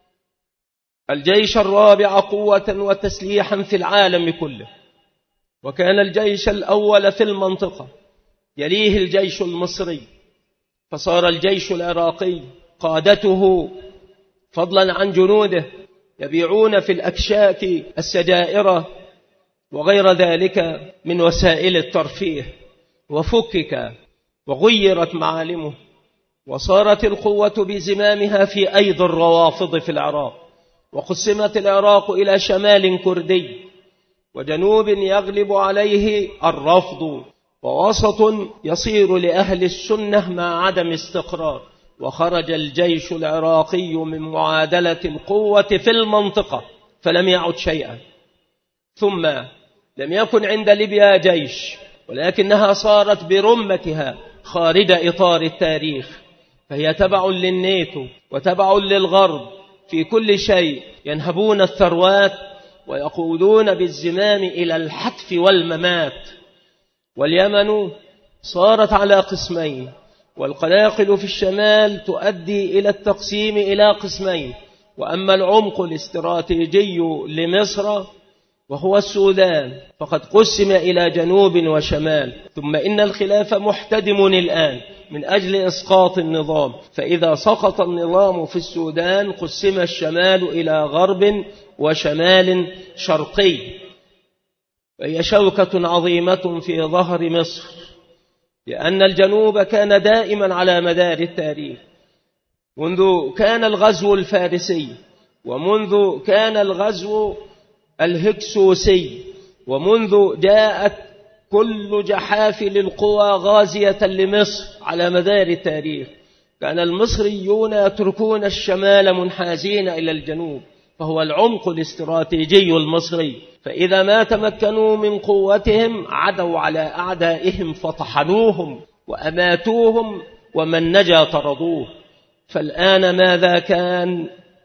الجيش الرابع قوة وتسليحا في العالم كله، وكان الجيش الأول في المنطقة، يليه الجيش المصري، فصار الجيش العراقي قادته فضلا عن جنوده يبيعون في الأكشاك السجائر وغير ذلك من وسائل الترفيه، وفكك وغيرت معالمه، وصارت القوة بزمامها في أيدي الروافض في العراق، وقسمت العراق إلى شمال كردي وجنوب يغلب عليه الرفض، ووسط يصير لأهل السنة مع عدم استقرار. وخرج الجيش العراقي من معادلة القوة في المنطقة فلم يعد شيئا. ثم لم يكن عند ليبيا جيش، ولكنها صارت برمتها خارج إطار التاريخ، فهي تبع للناتو وتبع للغرب في كل شيء، ينهبون الثروات ويقودون بالزمام إلى الحتف والممات. واليمن صارت على قسمين، والقلاقل في الشمال تؤدي إلى التقسيم إلى قسمين. وأما العمق الاستراتيجي لمصر وهو السودان فقد قسم إلى جنوب وشمال. ثم إن الخلاف محتدم الآن من أجل إسقاط النظام، فإذا سقط النظام في السودان قسم الشمال إلى غرب وشمال شرقي، وهي شوكة عظيمة في ظهر مصر، لأن الجنوب كان دائما على مدار التاريخ، منذ كان الغزو الفارسي، ومنذ كان الغزو الهكسوسي، ومنذ جاءت كل جحافل القوى غازية لمصر على مدار التاريخ، كان المصريون يتركون الشمال منحازين إلى الجنوب، فهو العمق الاستراتيجي المصري. فإذا ما تمكنوا من قوتهم عدوا على أعدائهم فطحنوهم وأماتوهم، ومن نجا طردوه. فالآن ماذا كان؟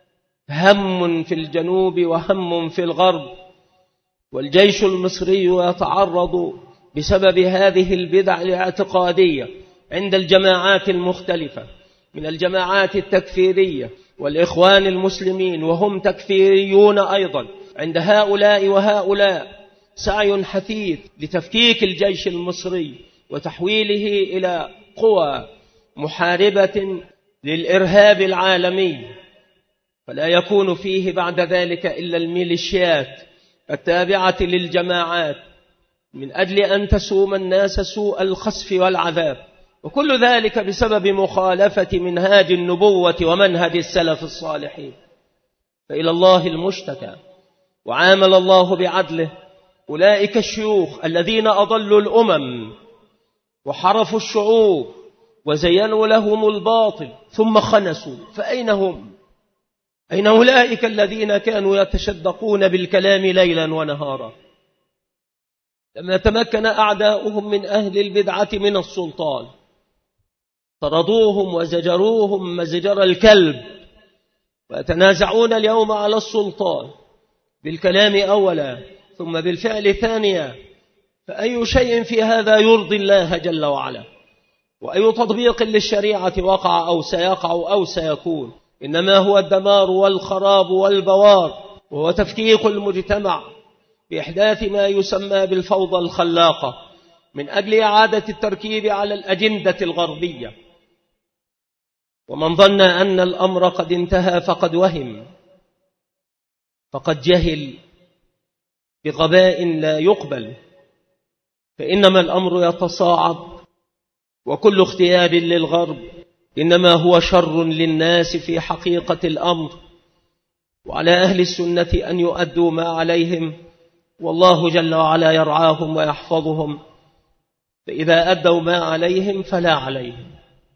هم في الجنوب وهم في الغرب، والجيش المصري يتعرض بسبب هذه البدع الاعتقادية عند الجماعات المختلفة من الجماعات التكفيرية والإخوان المسلمين، وهم تكفيريون أيضا عند هؤلاء وهؤلاء، سعي حثيث لتفكيك الجيش المصري وتحويله إلى قوى محاربة للإرهاب العالمي، فلا يكون فيه بعد ذلك إلا الميليشيات التابعة للجماعات من أجل أن تسوم الناس سوء الخسف والعذاب، وكل ذلك بسبب مخالفة منهاج النبوة ومنهج السلف الصالحين. فإلى الله المشتكى، وعامل الله بعدله أولئك الشيوخ الذين أضلوا الأمم وحرفوا الشعوب وزينوا لهم الباطل ثم خنسوا، فأين هم؟ أين أولئك الذين كانوا يتشدقون بالكلام ليلا ونهارا؟ لما تمكن أعداؤهم من أهل البدعة من السلطان طردوهم وزجروهم مزجر الكلب، ويتنازعون اليوم على السلطان بالكلام أولا ثم بالفعل ثانيا، فأي شيء في هذا يرضي الله جل وعلا؟ وأي تطبيق للشريعة وقع أو سيقع أو سيكون؟ إنما هو الدمار والخراب والبوار، وهو تفكيك المجتمع بإحداث ما يسمى بالفوضى الخلاقة من أجل إعادة التركيب على الأجندة الغربية. ومن ظن أن الأمر قد انتهى فقد وهم، فقد جهل بغباء لا يقبل، فإنما الأمر يتصاعد، وكل اختيار للغرب إنما هو شر للناس في حقيقة الأمر، وعلى أهل السنة أن يؤدوا ما عليهم، والله جل وعلا يرعاهم ويحفظهم، فإذا أدوا ما عليهم فلا عليهم،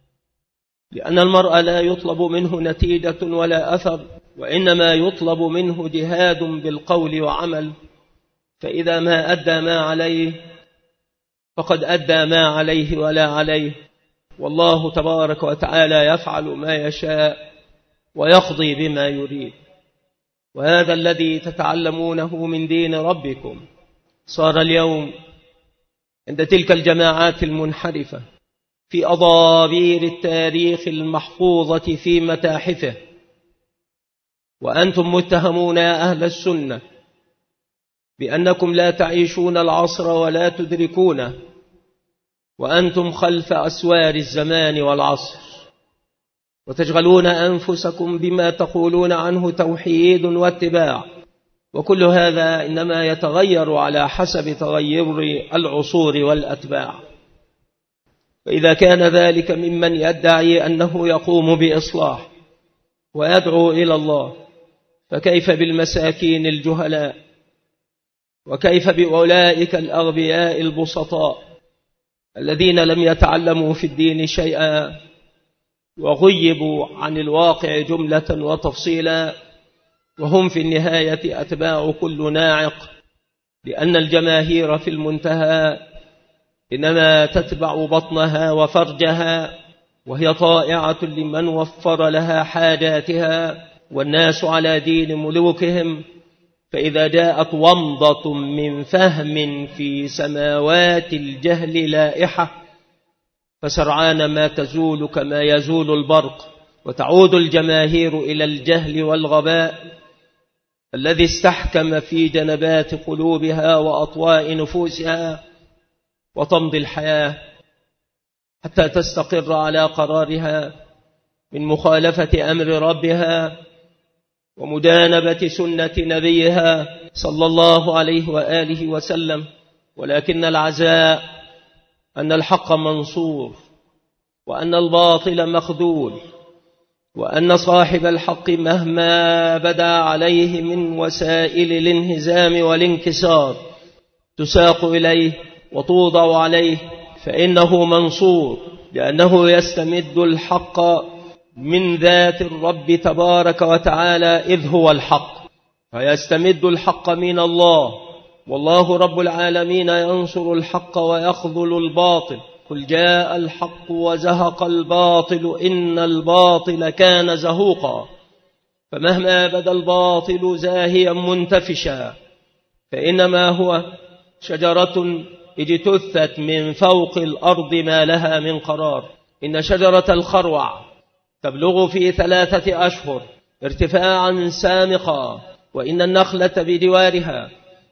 لأن المرء لا يطلب منه نتيجة ولا أثر، وإنما يطلب منه جهاد بالقول وعمل، فإذا ما أدى ما عليه فقد أدى ما عليه ولا عليه، والله تبارك وتعالى يفعل ما يشاء ويقضي بما يريد. وهذا الذي تتعلمونه من دين ربكم صار اليوم عند تلك الجماعات المنحرفة في أضابير التاريخ المحفوظة في متاحفه، وأنتم متهمون يا أهل السنة بأنكم لا تعيشون العصر ولا تدركونه، وأنتم خلف أسوار الزمان والعصر، وتشغلون أنفسكم بما تقولون عنه توحيد واتباع، وكل هذا إنما يتغير على حسب تغير العصور والأتباع. فإذا كان ذلك ممن يدعي أنه يقوم بإصلاح ويدعو إلى الله، فكيف بالمساكين الجهلاء؟ وكيف بأولئك الأغبياء البسطاء الذين لم يتعلموا في الدين شيئا وغيبوا عن الواقع جملة وتفصيلا، وهم في النهاية أتباع كل ناعق، لأن الجماهير في المنتهى إنما تتبع بطنها وفرجها، وهي طائعة لمن وفر لها حاجاتها، والناس على دين ملوكهم. فإذا جاءت ومضة من فهم في سماوات الجهل لائحة فسرعان ما تزول كما يزول البرق، وتعود الجماهير إلى الجهل والغباء الذي استحكم في جنبات قلوبها وأطواء نفوسها، وتمضي الحياة حتى تستقر على قرارها من مخالفة أمر ربها ومجانبة سنة نبيها صلى الله عليه وآله وسلم. ولكن العزاء أن الحق منصور، وأن الباطل مخذول، وأن صاحب الحق مهما بدا عليه من وسائل الانهزام والانكسار تساق إليه وتوضع عليه، فإنه منصور، لأنه يستمد الحق من ذات الرب تبارك وتعالى إذ هو الحق، فيستمد الحق من الله، والله رب العالمين ينصر الحق ويخذل الباطل. قل جاء الحق وزهق الباطل إن الباطل كان زهوقا، فمهما بدا الباطل زاهيا منتفشا فإنما هو شجرة اجتثت من فوق الأرض ما لها من قرار. إن شجرة الخروع تبلغ في 3 أشهر ارتفاعا سامقا، وإن النخلة بدوارها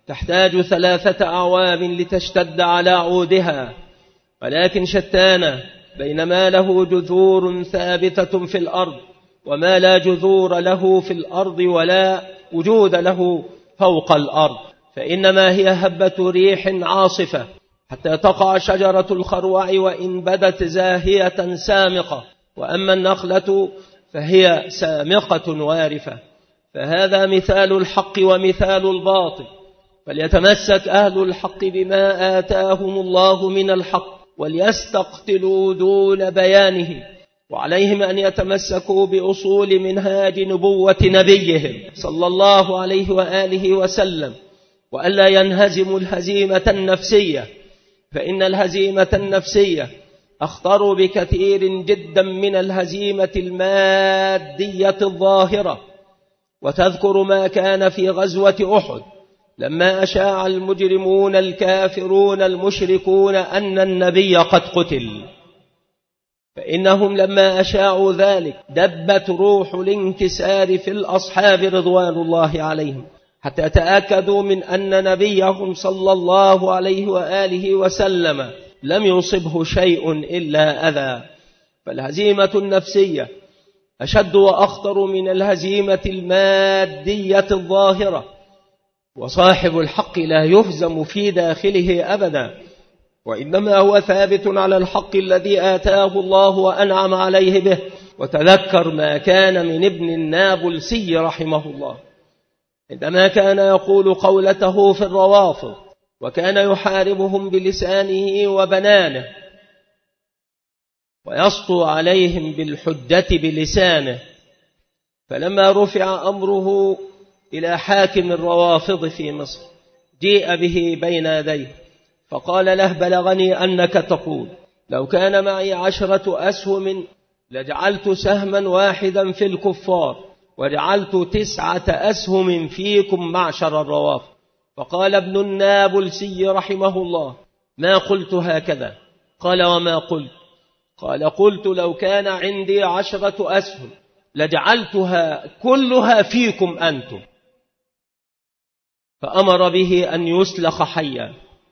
تحتاج 3 أعوام لتشتد على عودها، ولكن شتان بين ما له جذور ثابتة في الأرض وما لا جذور له في الأرض ولا وجود له فوق الأرض. فإنما هي هبة ريح عاصفة حتى تقع شجرة الخروع وإن بدت زاهية سامقة، وأما النخلة فهي سامقة وارفة. فهذا مثال الحق ومثال الباطل، فليتمسك أهل الحق بما آتاهم الله من الحق وليستقتلوا دون بيانه، وعليهم أن يتمسكوا بأصول منهاج نبوة نبيهم صلى الله عليه وآله وسلم، وألا ينهزموا الهزيمة النفسية، فإن الهزيمة النفسية أخطر بكثير جدا من الهزيمة المادية الظاهرة. وتذكر ما كان في غزوة أحد لما أشاع المجرمون الكافرون المشركون أن النبي قد قتل، فإنهم لما أشاعوا ذلك دبت روح الانكسار في الأصحاب رضوان الله عليهم، حتى تأكدوا من أن نبيهم صلى الله عليه وآله وسلم لم يصبه شيء إلا أذى. فالهزيمة النفسية أشد وأخطر من الهزيمة المادية الظاهرة، وصاحب الحق لا يهزم في داخله أبدا، وإنما هو ثابت على الحق الذي آتاه الله وأنعم عليه به. وتذكر ما كان من ابن النابلسي رحمه الله عندما كان يقول قولته في الروافض، وكان يحاربهم بلسانه وبنانه ويسطو عليهم بالحجة بلسانه. فلما رفع أمره إلى حاكم الروافض في مصر جيء به بين يديه فقال له: بلغني أنك تقول لو كان معي 10 أسهم لجعلت سهما واحدا في الكفار وجعلت 9 أسهم فيكم معشر الروافض. فقال ابن النابلسي رحمه الله: ما قلت هكذا. قال: وما قلت؟ قال: قلت لو كان عندي 10 أسهم لجعلتها كلها فيكم أنتم. فأمر به أن يسلخ حيا،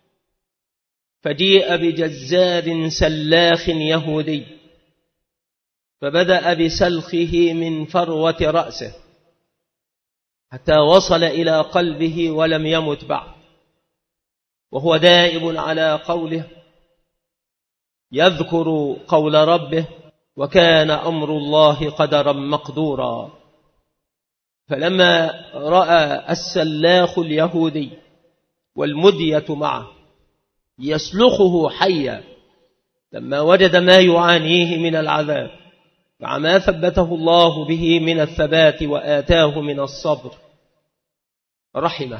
فجيء بجزار سلاخ يهودي فبدأ بسلخه من فروة رأسه حتى وصل إلى قلبه ولم يمت بعد، وهو دائب على قوله، يذكر قول ربه: وكان أمر الله قدرا مقدورا. فلما رأى السلاخ اليهودي والمدية معه يسلخه حيا، لما وجد ما يعانيه من العذاب مع ما ثبته الله به من الثبات وآتاه من الصبر رحمه،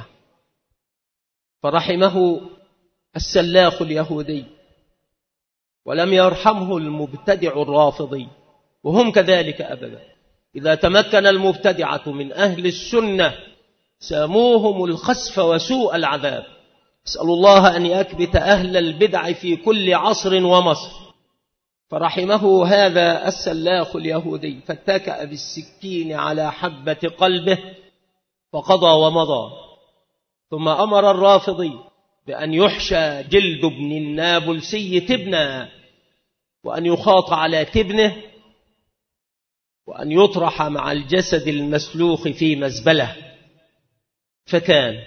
فرحمه السلاخ اليهودي ولم يرحمه المبتدع الرافضي، وهم كذلك أبدا. إذا تمكن المبتدعة من أهل السنة ساموهم الخسف وسوء العذاب. أسأل الله أن يكبت أهل البدع في كل عصر ومصر. فرحمه هذا السلاخ اليهودي فاتكأ بالسكين على حبة قلبه فقضى ومضى. ثم أمر الرافضي بأن يحشى جلد ابن النابلسي تبنا، وأن يخاط على تبنه، وأن يطرح مع الجسد المسلوخ في مزبلة. فكان.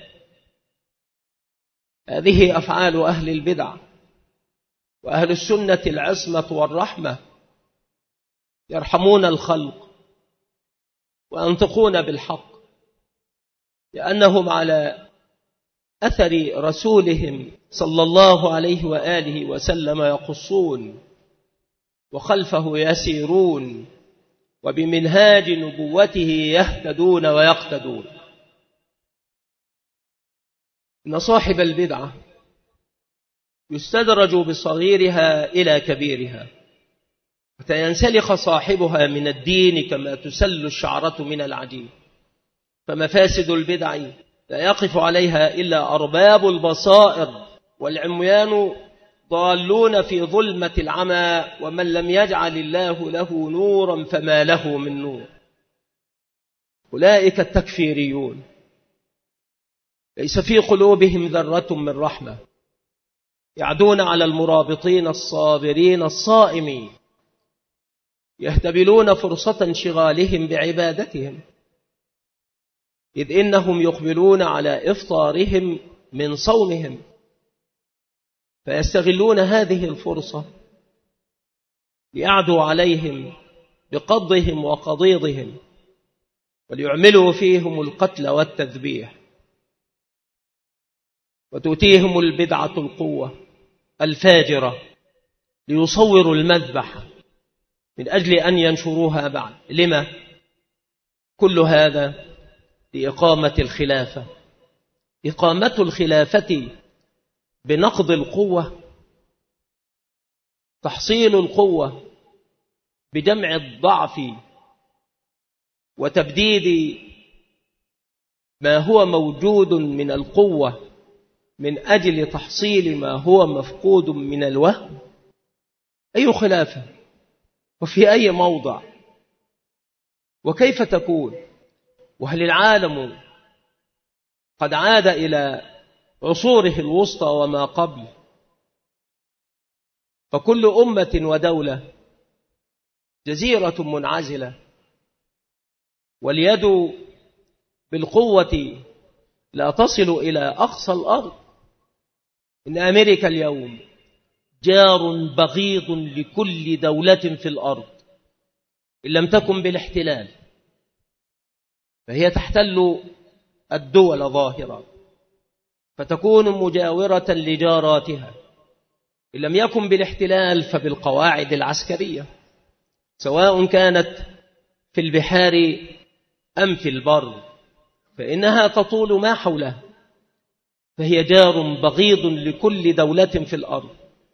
هذه أفعال أهل البدع. وأهل السنة العصمة والرحمة يرحمون الخلق وينطقون بالحق، لأنهم على أثر رسولهم صلى الله عليه وآله وسلم يقصون، وخلفه يسيرون، وبمنهاج نبوته يهتدون ويقتدون. إن صاحب البدعة يستدرج بصغيرها إلى كبيرها، حتى ينسلخ صاحبها من الدين كما تسل الشعرة من العجين. فمفاسد البدع لا يقف عليها إلا أرباب البصائر، والعميان ضالون في ظلمة العمى، ومن لم يجعل الله له نورا فما له من نور. أولئك التكفيريون ليس في قلوبهم ذرة من رحمة، يعدون على المرابطين الصابرين الصائمين، يهتبلون فرصة انشغالهم بعبادتهم، إذ إنهم يقبلون على إفطارهم من صومهم، فيستغلون هذه الفرصة ليعدوا عليهم بقضهم وقضيضهم، وليعملوا فيهم القتل والتذبيح، وتؤتيهم البدعة القوة الفاجرة ليصوروا المذبح من أجل أن ينشروها بعد. لما؟ كل هذا لإقامة الخلافة. إقامة الخلافة بنقض القوة، تحصيل القوة بجمع الضعف وتبديد ما هو موجود من القوة من أجل تحصيل ما هو مفقود من الوهم. أي خلافة وفي أي موضع وكيف تكون؟ وهل العالم قد عاد إلى عصوره الوسطى وما قبل؟ فكل أمة ودولة جزيرة منعزلة، واليد بالقوة لا تصل إلى أقصى الأرض. إن أمريكا اليوم جار بغيض لكل دولة في الأرض إن لم تكن بالاحتلال، فهي تحتل الدول ظاهرا، فتكون مجاورة لجاراتها إن لم يكن بالاحتلال فبالقواعد العسكرية، سواء كانت في البحار أم في البر، فإنها تطول ما حولها، فهي جار بغيض لكل دولة في الأرض،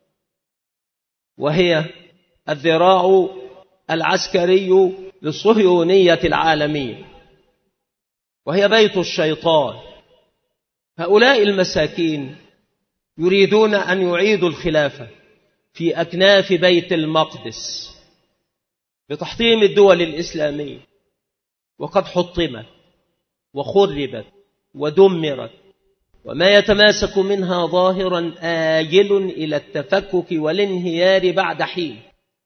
وهي الذراع العسكري للصهيونية العالمية، وهي بيت الشيطان. هؤلاء المساكين يريدون أن يعيدوا الخلافة في أكناف بيت المقدس بتحطيم الدول الإسلامية، وقد حطمت وخربت ودمرت، وما يتماسك منها ظاهرا آجل إلى التفكك والانهيار بعد حين.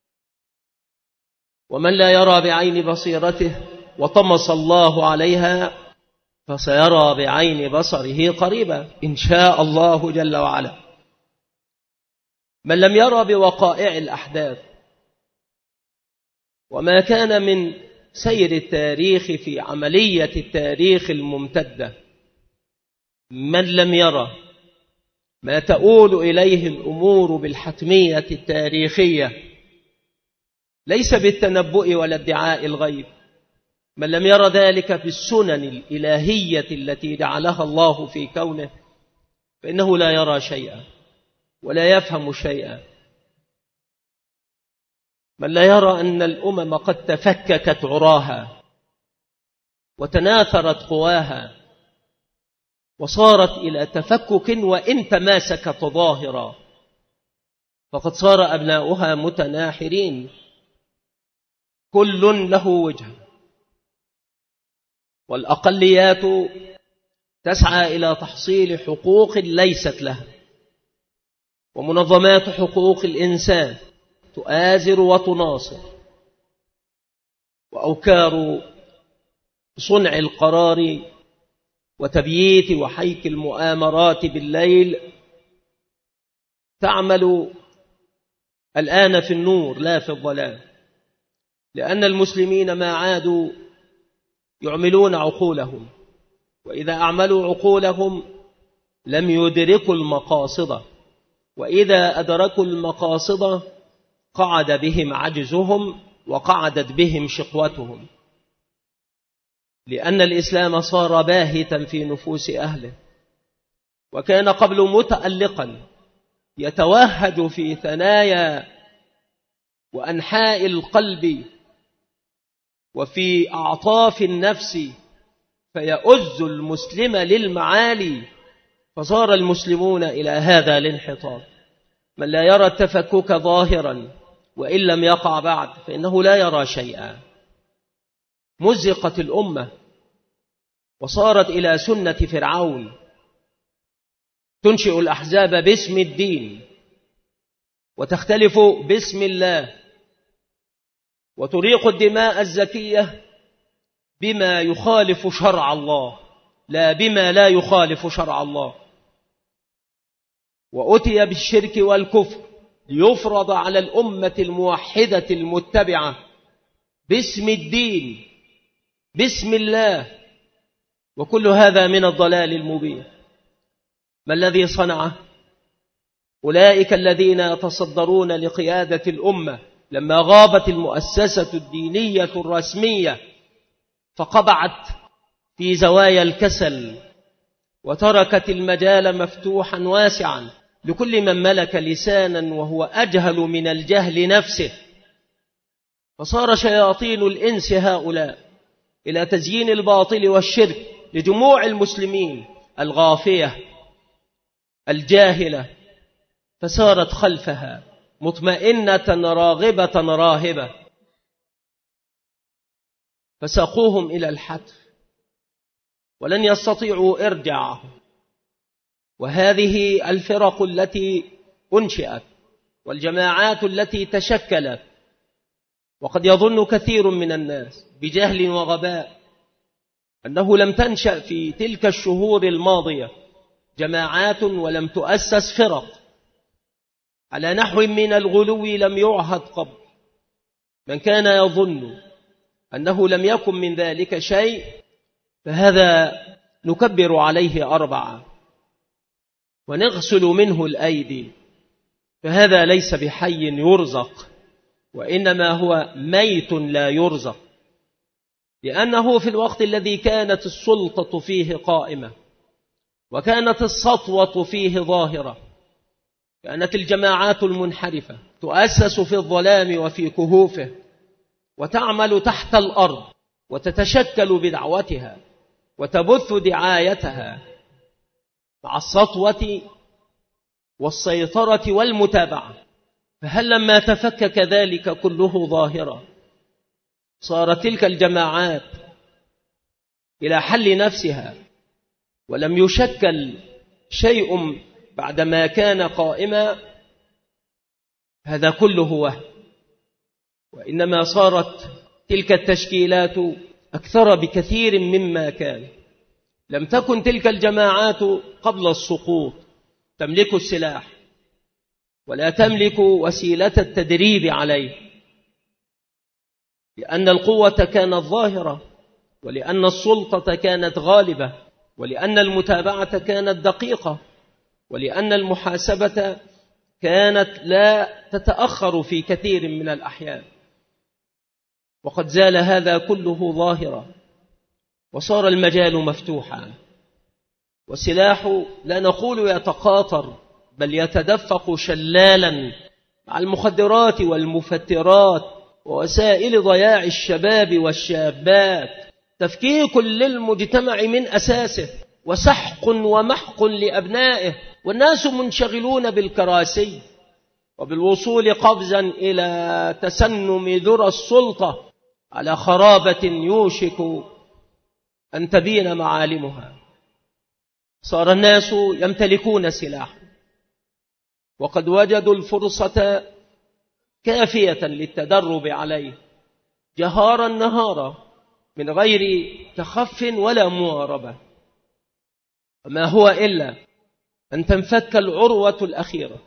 ومن لا يرى بعين بصيرته وطمس الله عليها فسيرى بعين بصره قريبا إن شاء الله جل وعلا. من لم يرى بوقائع الأحداث وما كان من سير التاريخ في عملية التاريخ الممتدة، من لم يرى ما تؤول إليه الأمور بالحتمية التاريخية ليس بالتنبؤ ولا ادعاء الغيب، من لم يرى ذلك في السنن الإلهية التي جعلها الله في كونه، فإنه لا يرى شيئا ولا يفهم شيئا. من لا يرى أن الأمم قد تفككت عراها وتناثرت قواها وصارت إلى تفكك وإن تماسكت ظاهرا، فقد صار أبناؤها متناحرين كل له وجه، والأقليات تسعى إلى تحصيل حقوق ليست لها، ومنظمات حقوق الإنسان تؤازر وتناصر، وأوكار صنع القرار وتبييت وحيك المؤامرات بالليل تعمل الآن في النور لا في الظلام، لأن المسلمين ما عادوا يعملون عقولهم، وإذا أعملوا عقولهم لم يدركوا المقاصد، وإذا أدركوا المقاصد قعد بهم عجزهم وقعدت بهم شقوتهم، لأن الإسلام صار باهتا في نفوس أهله، وكان قبل متألقا يتوهج في ثنايا وأنحاء القلب وفي أعطاف النفس فيؤز المسلم للمعالي، فصار المسلمون إلى هذا الانحطاط. من لا يرى التفكك ظاهرا وإن لم يقع بعد فإنه لا يرى شيئا. مزقت الأمة وصارت إلى سنة فرعون تنشئ الأحزاب باسم الدين وتختلف باسم الله وتريق الدماء الزكية بما يخالف شرع الله لا بما لا يخالف شرع الله. وأتي بالشرك والكفر ليفرض على الأمة الموحدة المتبعة باسم الدين باسم الله، وكل هذا من الضلال المبين. ما الذي صنعه؟ أولئك الذين يتصدرون لقيادة الأمة لما غابت المؤسسة الدينية الرسمية فقبعت في زوايا الكسل وتركت المجال مفتوحا واسعا لكل من ملك لسانا وهو أجهل من الجهل نفسه، فصار شياطين الإنس هؤلاء إلى تزيين الباطل والشرك لجموع المسلمين الغافية الجاهلة، فسارت خلفها مطمئنة راغبة راهبة، فساقوهم إلى الحتف ولن يستطيعوا إرجاعهم. وهذه الفرق التي أنشئت والجماعات التي تشكلت، وقد يظن كثير من الناس بجهل وغباء أنه لم تنشأ في تلك الشهور الماضية جماعات ولم تؤسس فرق على نحو من الغلو لم يعهد قبل. من كان يظن أنه لم يكن من ذلك شيء فهذا نكبر عليه 4 ونغسل منه الأيدي، فهذا ليس بحي يرزق وإنما هو ميت لا يرزق، لأنه في الوقت الذي كانت السلطة فيه قائمة وكانت السطوة فيه ظاهرة كانت الجماعات المنحرفة تؤسس في الظلام وفي كهوفه وتعمل تحت الأرض وتتشكل بدعوتها وتبث دعايتها مع السطوة والسيطرة والمتابعة. فهل لما تفكك ذلك كله ظاهرة صارت تلك الجماعات إلى حل نفسها ولم يشكل شيء بعدما كان قائما؟ هذا كله وهم، وإنما صارت تلك التشكيلات أكثر بكثير مما كان. لم تكن تلك الجماعات قبل السقوط تملك السلاح ولا تملك وسيلة التدريب عليه، لأن القوة كانت ظاهرة ولأن السلطة كانت غالبة ولأن المتابعة كانت دقيقة ولأن المحاسبة كانت لا تتأخر في كثير من الأحيان. وقد زال هذا كله ظاهرا وصار المجال مفتوحا، والسلاح لا نقول يتقاطر بل يتدفق شلالا مع المخدرات والمفترات ووسائل ضياع الشباب والشابات، تفكيك للمجتمع من أساسه وسحق ومحق لأبنائه، والناس منشغلون بالكراسي وبالوصول قفزا إلى تسنم ذرى السلطة على خرابة يوشك أن تبين معالمها. صار الناس يمتلكون سلاح وقد وجدوا الفرصة كافية للتدرب عليه جهارا نهارا من غير تخف ولا مواربة، وما هو إلا أن تنفك العروة الأخيرة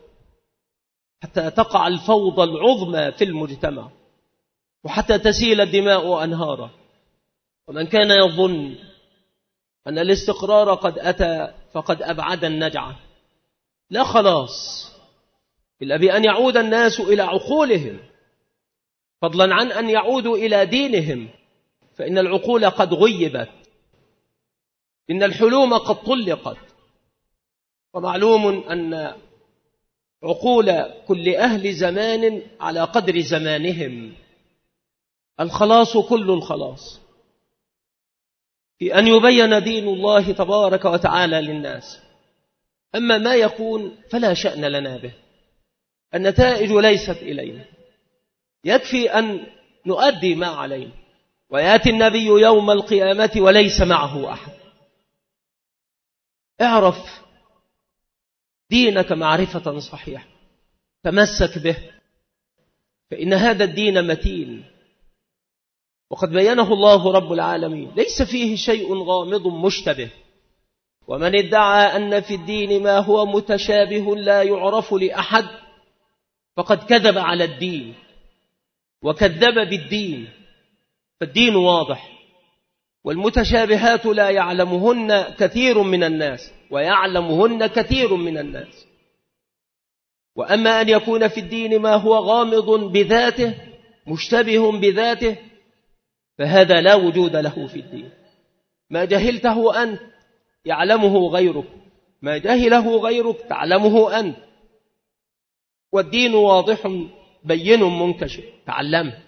حتى تقع الفوضى العظمى في المجتمع وحتى تسيل الدماء أنهارا. ومن كان يظن أن الاستقرار قد أتى فقد أبعد النجعة، لا خلاص إلا بأن يعود الناس إلى عقولهم، فضلا عن أن يعودوا إلى دينهم، فإن العقول قد غيبت، إن الحلوم قد طلقت. ومعلوم أن عقول كل أهل زمان على قدر زمانهم. الخلاص كل الخلاص في أن يبين دين الله تبارك وتعالى للناس، أما ما يكون فلا شأن لنا به، النتائج ليست إلينا، يكفي أن نؤدي ما علينا، ويأتي النبي يوم القيامة وليس معه أحد. اعرف دينك معرفة صحيحة، تمسك به، فإن هذا الدين متين، وقد بينه الله رب العالمين، ليس فيه شيء غامض مشتبه. ومن ادعى أن في الدين ما هو متشابه لا يعرف لأحد فقد كذب على الدين وكذب بالدين، فالدين واضح، والمتشابهات لا يعلمهن كثير من الناس ويعلمهن كثير من الناس. وأما أن يكون في الدين ما هو غامض بذاته مشتبه بذاته فهذا لا وجود له في الدين. ما جهلته أنت يعلمه غيرك، ما جهله غيرك تعلمه أنت، والدين واضح بين منكشف، تعلمه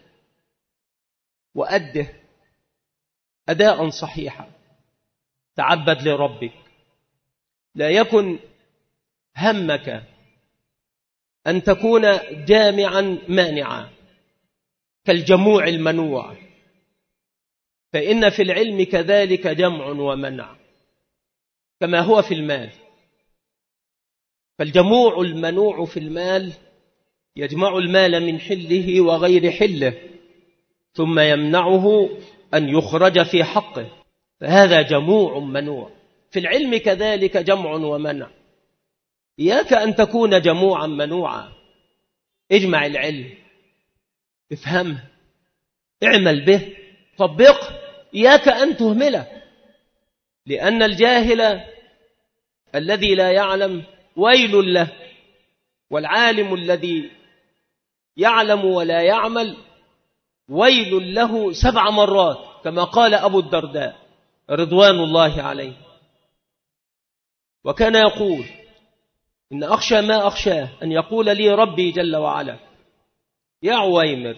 وأده أداء صحيحا، تعبد لربك. لا يكن همك أن تكون جامعا مانعا كالجموع المنوع، فإن في العلم كذلك جمع ومنع كما هو في المال. فالجموع المنوع في المال يجمع المال من حله وغير حله ثم يمنعه أن يخرج في حقه، فهذا جموع منوع. في العلم كذلك جمع ومنع. إياك أن تكون جموعا منوعا، اجمع العلم، افهمه، اعمل به، طبقه، إياك أن تهمله، لأن الجاهل الذي لا يعلم ويل له، والعالم الذي يعلم ولا يعمل ويل له 7 مرات، كما قال أبو الدرداء رضوان الله عليه. وكان يقول: إن أخشى ما أخشاه أن يقول لي ربي جل وعلا: يا عويمر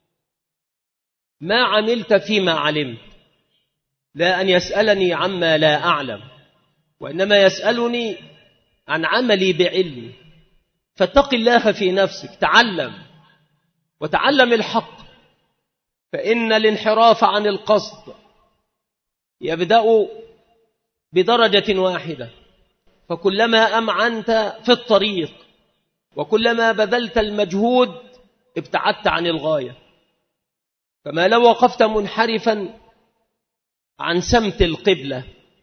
ما عملت فيما علمت، لا أن يسألني عما لا أعلم، وإنما يسألني عن عملي بعلمي، فاتق الله في نفسك، تعلم وتعلم الحق، فإن الانحراف عن القصد يبدأ بدرجة واحدة، فكلما أمعنت في الطريق وكلما بذلت المجهود ابتعدت عن الغاية. كما لو وقفت منحرفا عن سمت القبلة،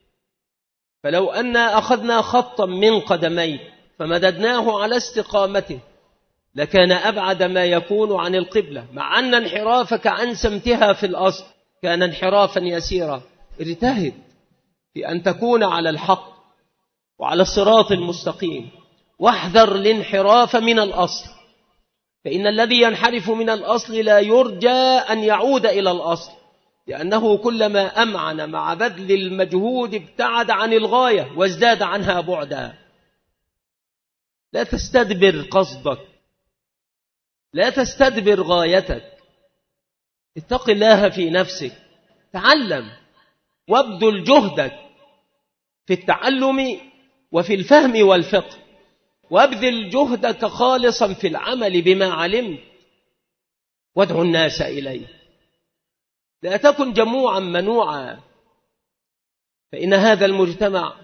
فلو أن أخذنا خطا من قدميك فمددناه على استقامته لكان أبعد ما يكون عن القبلة، مع أن انحرافك عن سمتها في الأصل كان انحرافا يسيرا. اجتهد في أن تكون على الحق وعلى الصراط المستقيم، واحذر الانحراف من الأصل، فإن الذي ينحرف من الأصل لا يرجى أن يعود إلى الأصل، لأنه كلما أمعن مع بذل المجهود ابتعد عن الغاية وازداد عنها بعدا. لا تستدبر قصدك، لا تستدبر غايتك، اتق الله في نفسك، تعلم وابذل جهدك في التعلم وفي الفهم والفقه، وابذل جهدك خالصا في العمل بما علمت، وادعو الناس إليه. لا تكن جموعا منوعا، فإن هذا المجتمع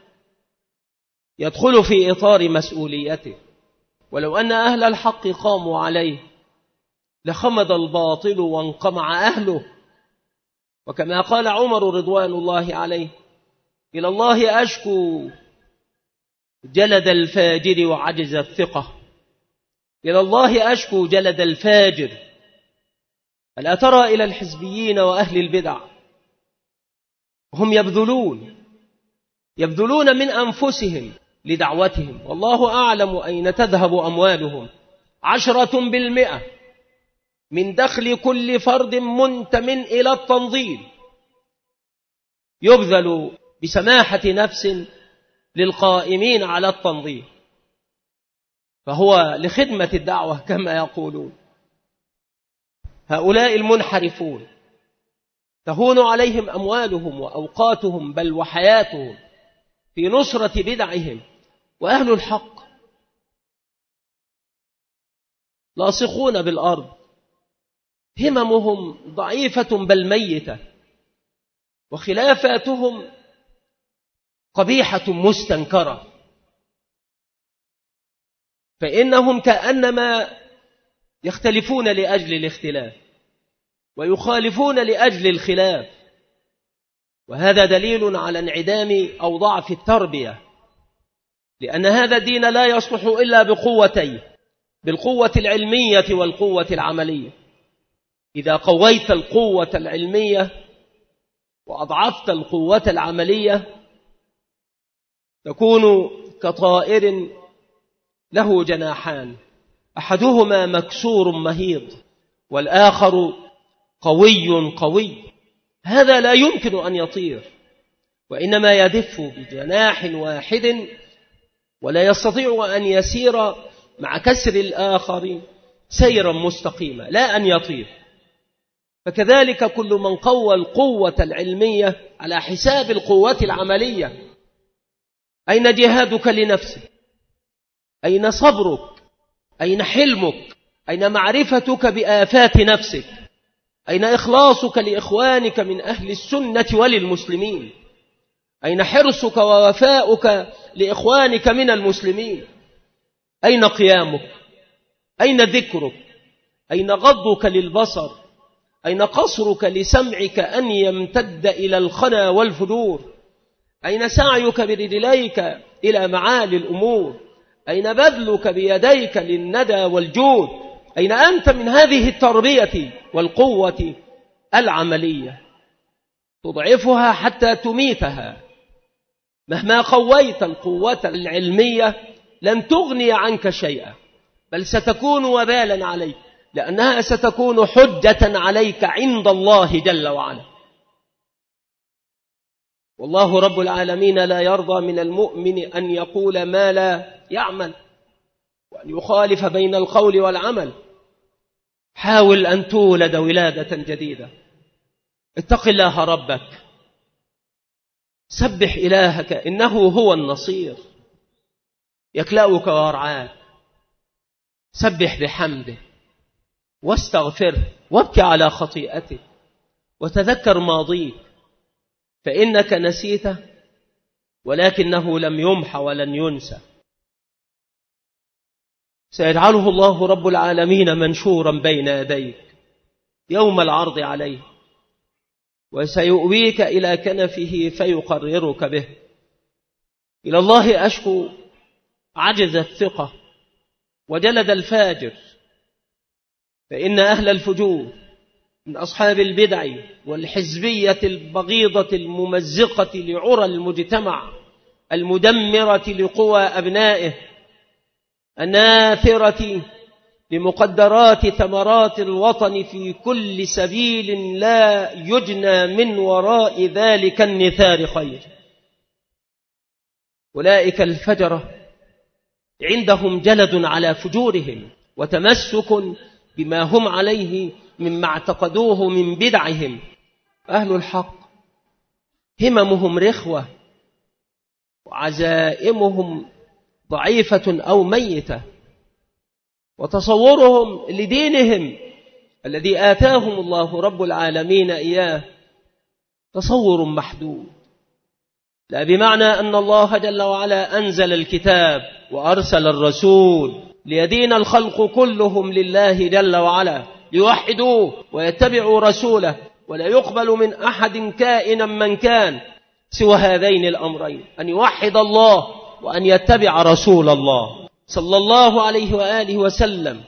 يدخل في إطار مسؤوليته، ولو أن أهل الحق قاموا عليه لخمد الباطل وانقمع أهله. وكما قال عمر رضوان الله عليه: إلى الله أشكو جلد الفاجر وعجز الثقة، إلى الله أشكو جلد الفاجر. ألا ترى إلى الحزبيين وأهل البدع هم يبذلون من أنفسهم لدعوتهم، والله أعلم أين تذهب أموالهم. 10% من دخل كل فرد منتمٍ إلى التنظيم يبذل بسماحة نفس للقائمين على التنظيم، فهو لخدمة الدعوة كما يقولون. هؤلاء المنحرفون تهون عليهم أموالهم وأوقاتهم بل وحياتهم في نصرة بدعهم، وأهل الحق لاصقون بالأرض، هممهم ضعيفة بل ميتة، وخلافاتهم قبيحة مستنكرة. فإنهم كأنما يختلفون لأجل الاختلاف ويخالفون لأجل الخلاف، وهذا دليل على انعدام أو ضعف التربية، لأن هذا الدين لا يصلح إلا بقوتين، بالقوة العلمية والقوة العملية. إذا قويت القوة العلمية وأضعفت القوة العملية تكون كطائر له جناحان، أحدهما مكسور مهيض والآخر قوي، هذا لا يمكن أن يطير، وإنما يدف بجناح واحد ولا يستطيع أن يسير مع كسر الآخر سيرا مستقيما، لا أن يطير. فكذلك كل من قوى القوة العلمية على حساب القوة العملية. أين جهادك لنفسك؟ أين صبرك؟ أين حلمك؟ أين معرفتك بآفات نفسك؟ أين إخلاصك لإخوانك من أهل السنة وللمسلمين؟ أين حرصك ووفاؤك لإخوانك من المسلمين؟ أين قيامك؟ أين ذكرك؟ أين غضك للبصر؟ أين قصرك لسمعك أن يمتد إلى الخنا والفجور؟ أين سعيك برجليك إلى معالي الأمور؟ أين بذلك بيديك للندى والجود؟ أين أنت من هذه التربية والقوة العملية؟ تضعفها حتى تميتها. مهما قويت القوة العلمية لن تغني عنك شيئا، بل ستكون وبالا عليك، لأنها ستكون حجة عليك عند الله جل وعلا. والله رب العالمين لا يرضى من المؤمن أن يقول ما لا يعمل، وأن يخالف بين القول والعمل. حاول أن تولد ولادة جديدة، اتق الله ربك، سبح إلهك إنه هو النصير يكلأك ويرعاك. سبح بحمده واستغفره وابكي على خطيئتك وتذكر ماضيك، فإنك نسيته ولكنه لم يمح ولن ينسى. سيجعله الله رب العالمين منشورا بين يديك يوم العرض عليه، وسيؤويك إلى كنفه فيقررك به. إلى الله أشكو عجز الثقة وجلد الفاجر، فإن أهل الفجور من أصحاب البدع والحزبية البغيضة الممزقة لعرى المجتمع المدمرة لقوى أبنائه الناثرة لمقدرات ثمرات الوطن في كل سبيل لا يجنى من وراء ذلك النثار خير. أولئك الفجرة عندهم جلد على فجورهم وتمسك بما هم عليه مما اعتقدوه من بدعهم. أهل الحق هممهم رخوة وعزائمهم ضعيفة أو ميتة، وتصورهم لدينهم الذي آتاهم الله رب العالمين إياه تصور محدود، لا بمعنى أن الله جل وعلا أنزل الكتاب وأرسل الرسول ليدين الخلق كلهم لله جل وعلا ليوحدوه ويتبعوا رسوله، ولا يقبل من أحد كائنا من كان سوى هذين الأمرين، أن يوحد الله وأن يتبع رسول الله صلى الله عليه وآله وسلم.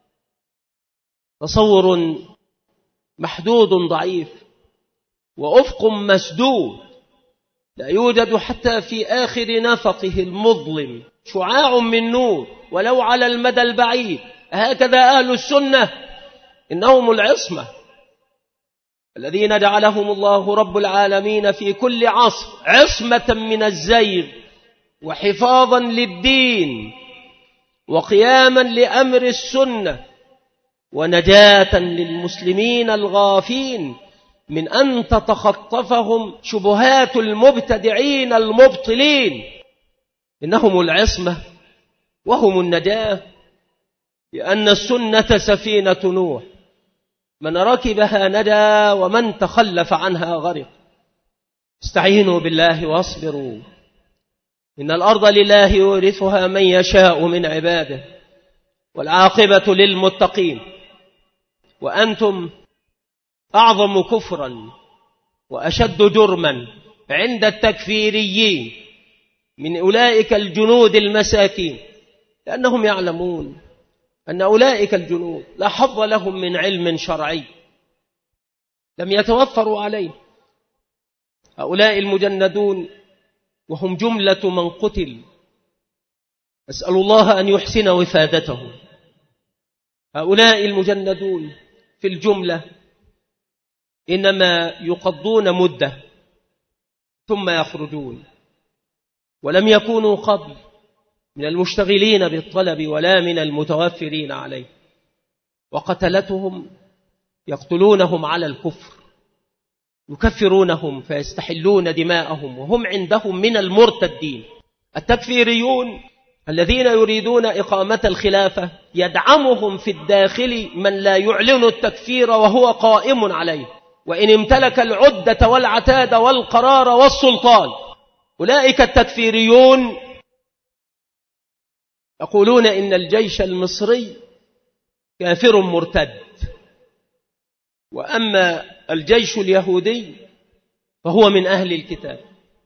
تصور محدود ضعيف وأفق مسدود، لا يوجد حتى في آخر نفقه المظلم شعاع من نور ولو على المدى البعيد. هكذا أهل السنة إنهم العصمة الذين جعلهم الله رب العالمين في كل عصر عصمة من الزيغ وحفاظا للدين وقياما لأمر السنة ونجاة للمسلمين الغافين من أن تتخطفهم شبهات المبتدعين المبطلين. إنهم العصمة وهم النجاة، لأن السنة سفينة نوح، من ركبها نجا ومن تخلف عنها غرق. استعينوا بالله واصبروا، إن الأرض لله يورثها من يشاء من عباده، والعاقبة للمتقين. وأنتم أعظم كفرا وأشد جرما عند التكفيريين من أولئك الجنود المساكين، لأنهم يعلمون أن أولئك الجنود لا حظ لهم من علم شرعي، لم يتوفروا عليه. هؤلاء المجندون وهم جملة من قتل، أسأل الله أن يحسن وفادتهم. هؤلاء المجندون في الجملة إنما يقضون مدة ثم يخرجون، ولم يكونوا قبل من المشتغلين بالطلب ولا من المتوفرين عليه، وقتلتهم يقتلونهم على الكفر، يكفرونهم فيستحلون دماءهم وهم عندهم من المرتدين. التكفيريون الذين يريدون إقامة الخلافة يدعمهم في الداخل من لا يعلن التكفير وهو قائم عليه، وإن امتلك العدة والعتاد والقرار والسلطان. أولئك التكفيريون يقولون إن الجيش المصري كافر مرتد، وأما الجيش اليهودي فهو من أهل الكتاب.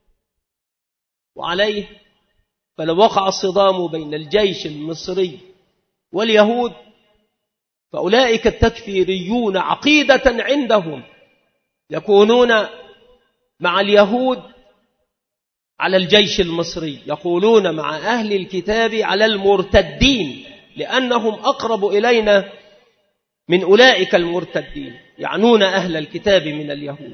وعليه فلو وقع الصدام بين الجيش المصري واليهود فأولئك التكفيريون عقيدة عندهم يكونون مع اليهود على الجيش المصري، يقولون مع أهل الكتاب على المرتدين، لأنهم أقرب إلينا من أولئك المرتدين، يعنون أهل الكتاب من اليهود.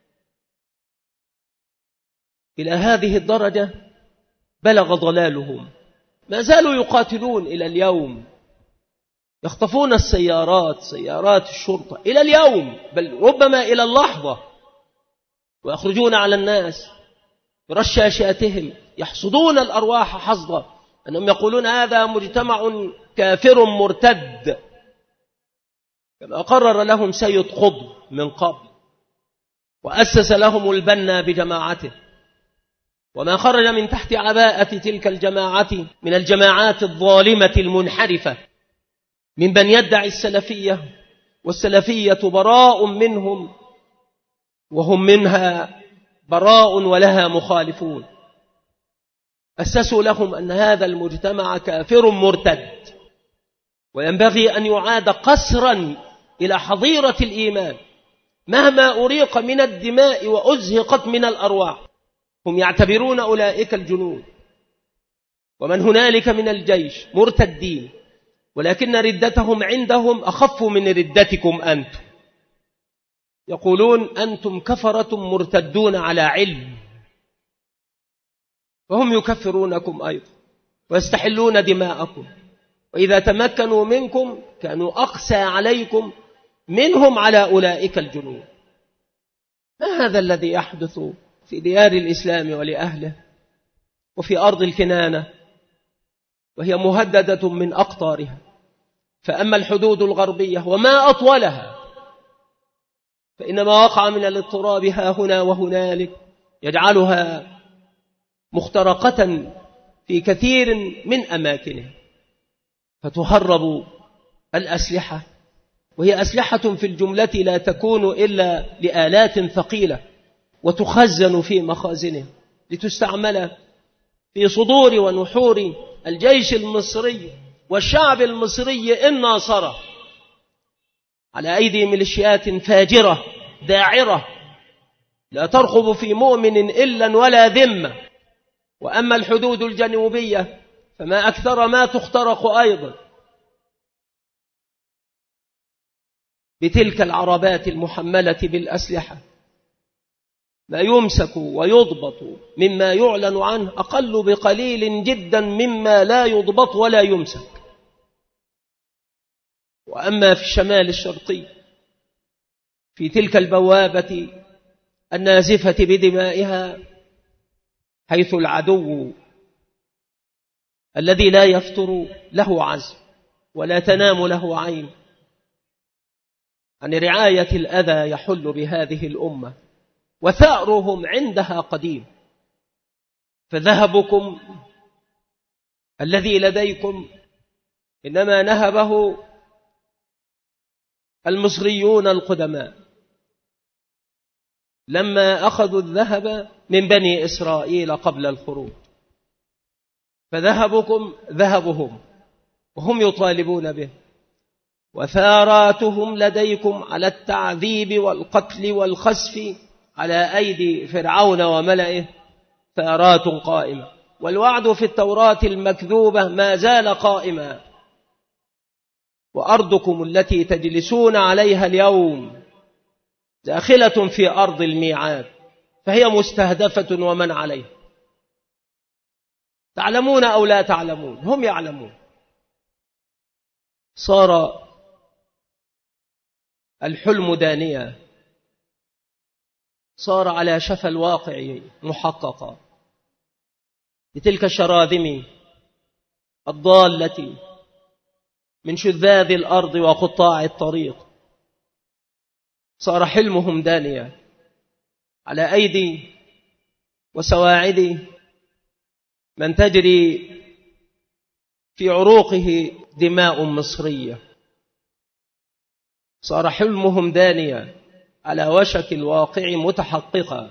إلى هذه الدرجة بلغ ضلالهم، ما زالوا يقاتلون إلى اليوم، يخطفون السيارات، سيارات الشرطة إلى اليوم، بل ربما إلى اللحظة، ويخرجون على الناس برشاشاتهم يحصدون الأرواح حصدا، أنهم يقولون هذا مجتمع كافر مرتد، كما قرر لهم سيد قطب من قبل وأسس لهم البنا بجماعته. وما خرج من تحت عباءة تلك الجماعة من الجماعات الظالمة المنحرفة من من يدعي السلفية، والسلفية براء منهم وهم منها براء ولها مخالفون، أسسوا لهم أن هذا المجتمع كافر مرتد، وينبغي أن يعاد قسرا إلى حظيرة الإيمان مهما أريق من الدماء وأزهقت من الأرواح. هم يعتبرون أولئك الجنود ومن هنالك من الجيش مرتدين، ولكن ردتهم عندهم أخف من ردتكم أنتم. يقولون أنتم كفرة مرتدون على علم، وهم يكفرونكم أيضا ويستحلون دماءكم، وإذا تمكنوا منكم كانوا أقسى عليكم منهم على أولئك الجنود. ما هذا الذي يحدث في ديار الإسلام ولأهله وفي أرض الكنانة وهي مهددة من أقطارها؟ فأما الحدود الغربية وما أطولها فإنما وقع من الاضطراب ها هنا وهنالك يجعلها مخترقة في كثير من أماكنها، فتهرب الأسلحة، وهي أسلحة في الجملة لا تكون إلا لآلات ثقيلة وتخزن في مخازنها لتستعمل في صدور ونحور الجيش المصري والشعب المصري إن ناصره على أيدي ميليشيات فاجرة داعرة لا ترقب في مؤمن إلا ولا ذمة. وأما الحدود الجنوبية فما أكثر ما تخترق أيضا بتلك العربات المحملة بالأسلحة. ما يمسك ويضبط مما يعلن عنه أقل بقليل جدا مما لا يضبط ولا يمسك. وأما في الشمال الشرقي في تلك البوابة النازفة بدمائها، حيث العدو الذي لا يفتر له عزم ولا تنام له عين عن رعاية الأذى يحل بهذه الأمة، وثأرهم عندها قديم. فذهبكم الذي لديكم إنما نهبه المصريون القدماء لما أخذوا الذهب من بني إسرائيل قبل الخروج، فذهبكم ذهبهم وهم يطالبون به، وثاراتهم لديكم على التعذيب والقتل والخسف على أيدي فرعون وملئه ثارات قائمة، والوعد في التوراة المكذوبة ما زال قائما. وأرضكم التي تجلسون عليها اليوم داخلة في أرض الميعاد، فهي مستهدفة ومن عليها. تعلمون أو لا تعلمون؟ هم يعلمون. صار الحلم دانيا، صار على شفا الواقع محققا، بتلك الشراذم الضالة من شذاذ الأرض وقطاع الطريق. صار حلمهم دانيا على أيدي وسواعد من تجري في عروقه دماء مصرية. صار حلمهم دانيا على وشك الواقع متحققا،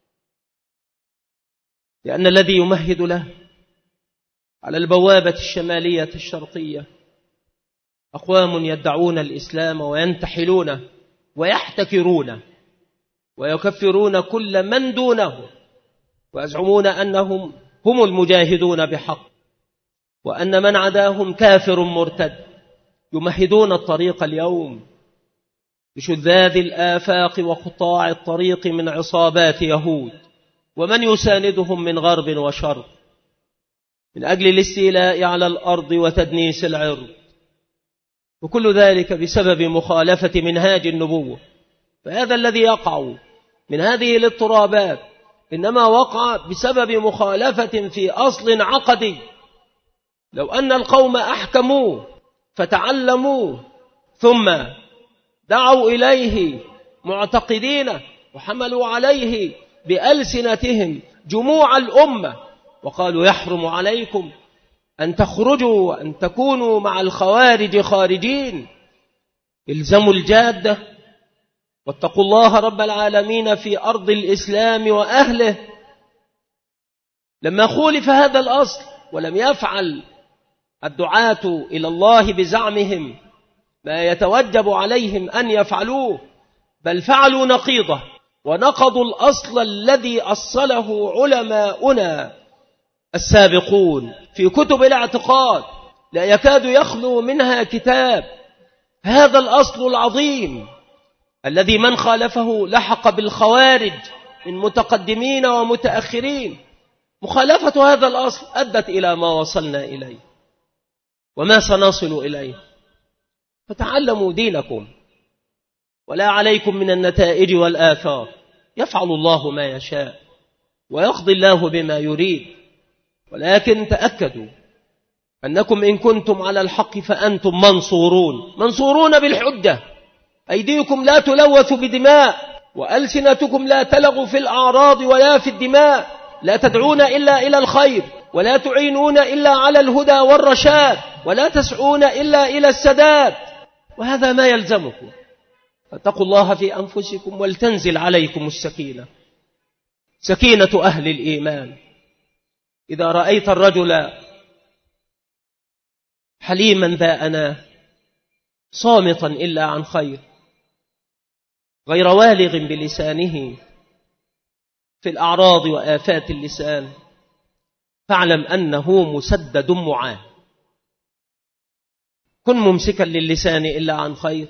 لأن الذي يمهد له على البوابة الشمالية الشرقية أقوام يدعون الإسلام وينتحلونه ويحتكرونه ويكفرون كل من دونه، ويزعمون أنهم هم المجاهدون بحق، وأن من عداهم كافر مرتد. يمهدون الطريق اليوم بشذاذ الآفاق وقطاع الطريق من عصابات يهود ومن يساندهم من غرب وشرق، من أجل الاستيلاء على الأرض وتدنيس العرض، وكل ذلك بسبب مخالفة منهاج النبوة. فهذا الذي يقع من هذه الاضطرابات إنما وقع بسبب مخالفة في أصل عقدي. لو أن القوم أحكموا فتعلموا ثم دعوا إليه معتقدين وحملوا عليه بألسنتهم جموع الأمة وقالوا يحرم عليكم أن تخرجوا وأن تكونوا مع الخوارج خارجين، الزموا الجادة واتقوا الله رب العالمين في أرض الإسلام وأهله. لما خولف هذا الأصل ولم يفعل الدعاة إلى الله بزعمهم ما يتوجب عليهم أن يفعلوه، بل فعلوا نقيضه ونقضوا الأصل الذي أصله علماؤنا السابقون في كتب الاعتقاد، لا يكاد يخلو منها كتاب. هذا الأصل العظيم الذي من خالفه لحق بالخوارج من متقدمين ومتأخرين. مخالفة هذا الأصل أدت إلى ما وصلنا إليه وما سنصل إليه. فتعلموا دينكم ولا عليكم من النتائج والآثار، يفعل الله ما يشاء ويقضي الله بما يريد، ولكن تأكدوا أنكم إن كنتم على الحق فأنتم منصورون بالحجة. أيديكم لا تلوث بدماء وألسنتكم لا تلغ في الأعراض ولا في الدماء، لا تدعون إلا إلى الخير ولا تعينون إلا على الهدى والرشاد ولا تسعون إلا إلى السداد، وهذا ما يلزمكم. فاتقوا الله في أنفسكم ولتنزل عليكم السكينة، سكينة أهل الإيمان. إذا رأيت الرجل حليما ذا أناه صامتا إلا عن خير غير والغ بلسانه في الأعراض وآفات اللسان، فاعلم أنه مسدد معاه. كن ممسكا للسان إلا عن خير،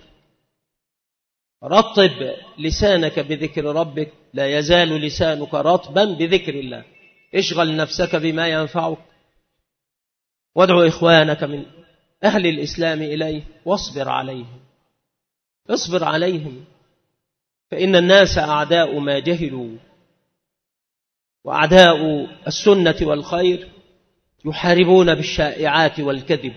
رطب لسانك بذكر ربك، لا يزال لسانك رطبا بذكر الله. اشغل نفسك بما ينفعك، وادعو إخوانك من أهل الإسلام إليه، واصبر عليهم، اصبر عليهم، فإن الناس أعداء ما جهلوا، وأعداء السنة والخير يحاربون بالشائعات والكذب،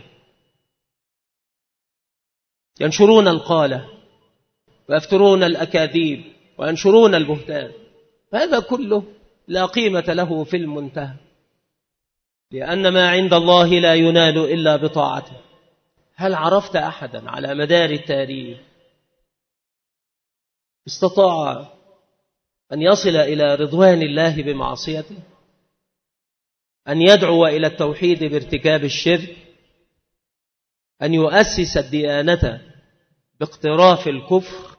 ينشرون القالة ويفترون الأكاذيب وينشرون البهتان. هذا كله لا قيمة له في المنتهى، لأن ما عند الله لا ينال إلا بطاعته، هل عرفت أحدا على مدار التاريخ استطاع أن يصل إلى رضوان الله بمعصيته، أن يدعو إلى التوحيد بارتكاب الشرك، أن يؤسس الديانة باقتراف الكفر؟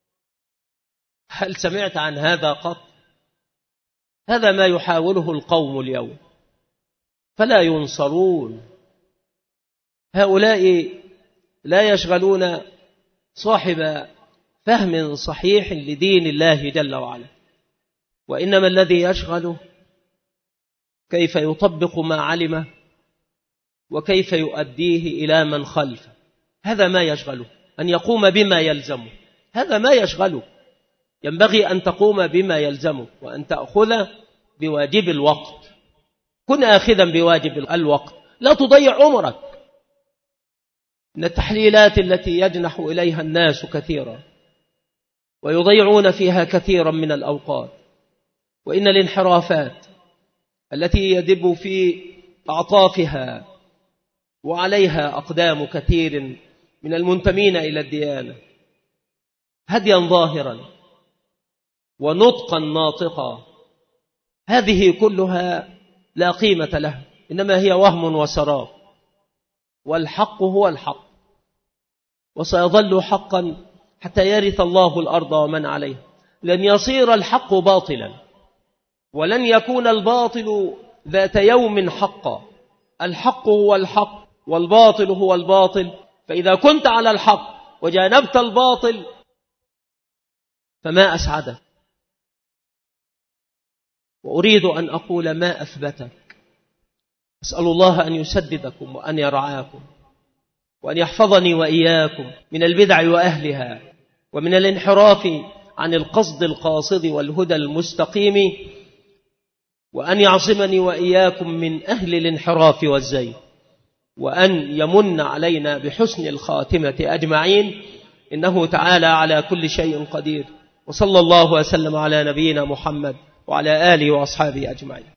هل سمعت عن هذا قط؟ هذا ما يحاوله القوم اليوم فلا ينصرون. هؤلاء لا يشغلون صاحب فهم صحيح لدين الله جل وعلا، وإنما الذي يشغله كيف يطبق ما علمه وكيف يؤديه إلى من خلفه. هذا ما يشغله، أن يقوم بما يلزمه، هذا ما يشغله. ينبغي أن تقوم بما يلزمه وأن تأخذ بواجب الوقت. كن آخذا بواجب الوقت، لا تضيع عمرك. إن التحليلات التي يجنح إليها الناس كثيرا ويضيعون فيها كثيرا من الأوقات، وإن الانحرافات التي يدب في أعطافها وعليها أقدام كثير من المنتمين إلى الديانة هديا ظاهرا ونطقا ناطقا، هذه كلها لا قيمة لها، إنما هي وهم وسراب. والحق هو الحق، وسيظل حقا حتى يرث الله الأرض ومن عليها. لن يصير الحق باطلا، ولن يكون الباطل ذات يوم حقا. الحق هو الحق والباطل هو الباطل، فإذا كنت على الحق وجانبت الباطل فما أسعدك. وأريد أن أقول ما أثبتك. أسأل الله أن يسددكم وأن يرعاكم وأن يحفظني وإياكم من البدع وأهلها ومن الانحراف عن القصد القاصد والهدى المستقيم، وأن يعصمني وإياكم من أهل الانحراف والزيغ، وأن يمن علينا بحسن الخاتمة أجمعين، إنه تعالى على كل شيء قدير. وصلى الله وسلم على نبينا محمد وعلى آله وأصحابه أجمعين.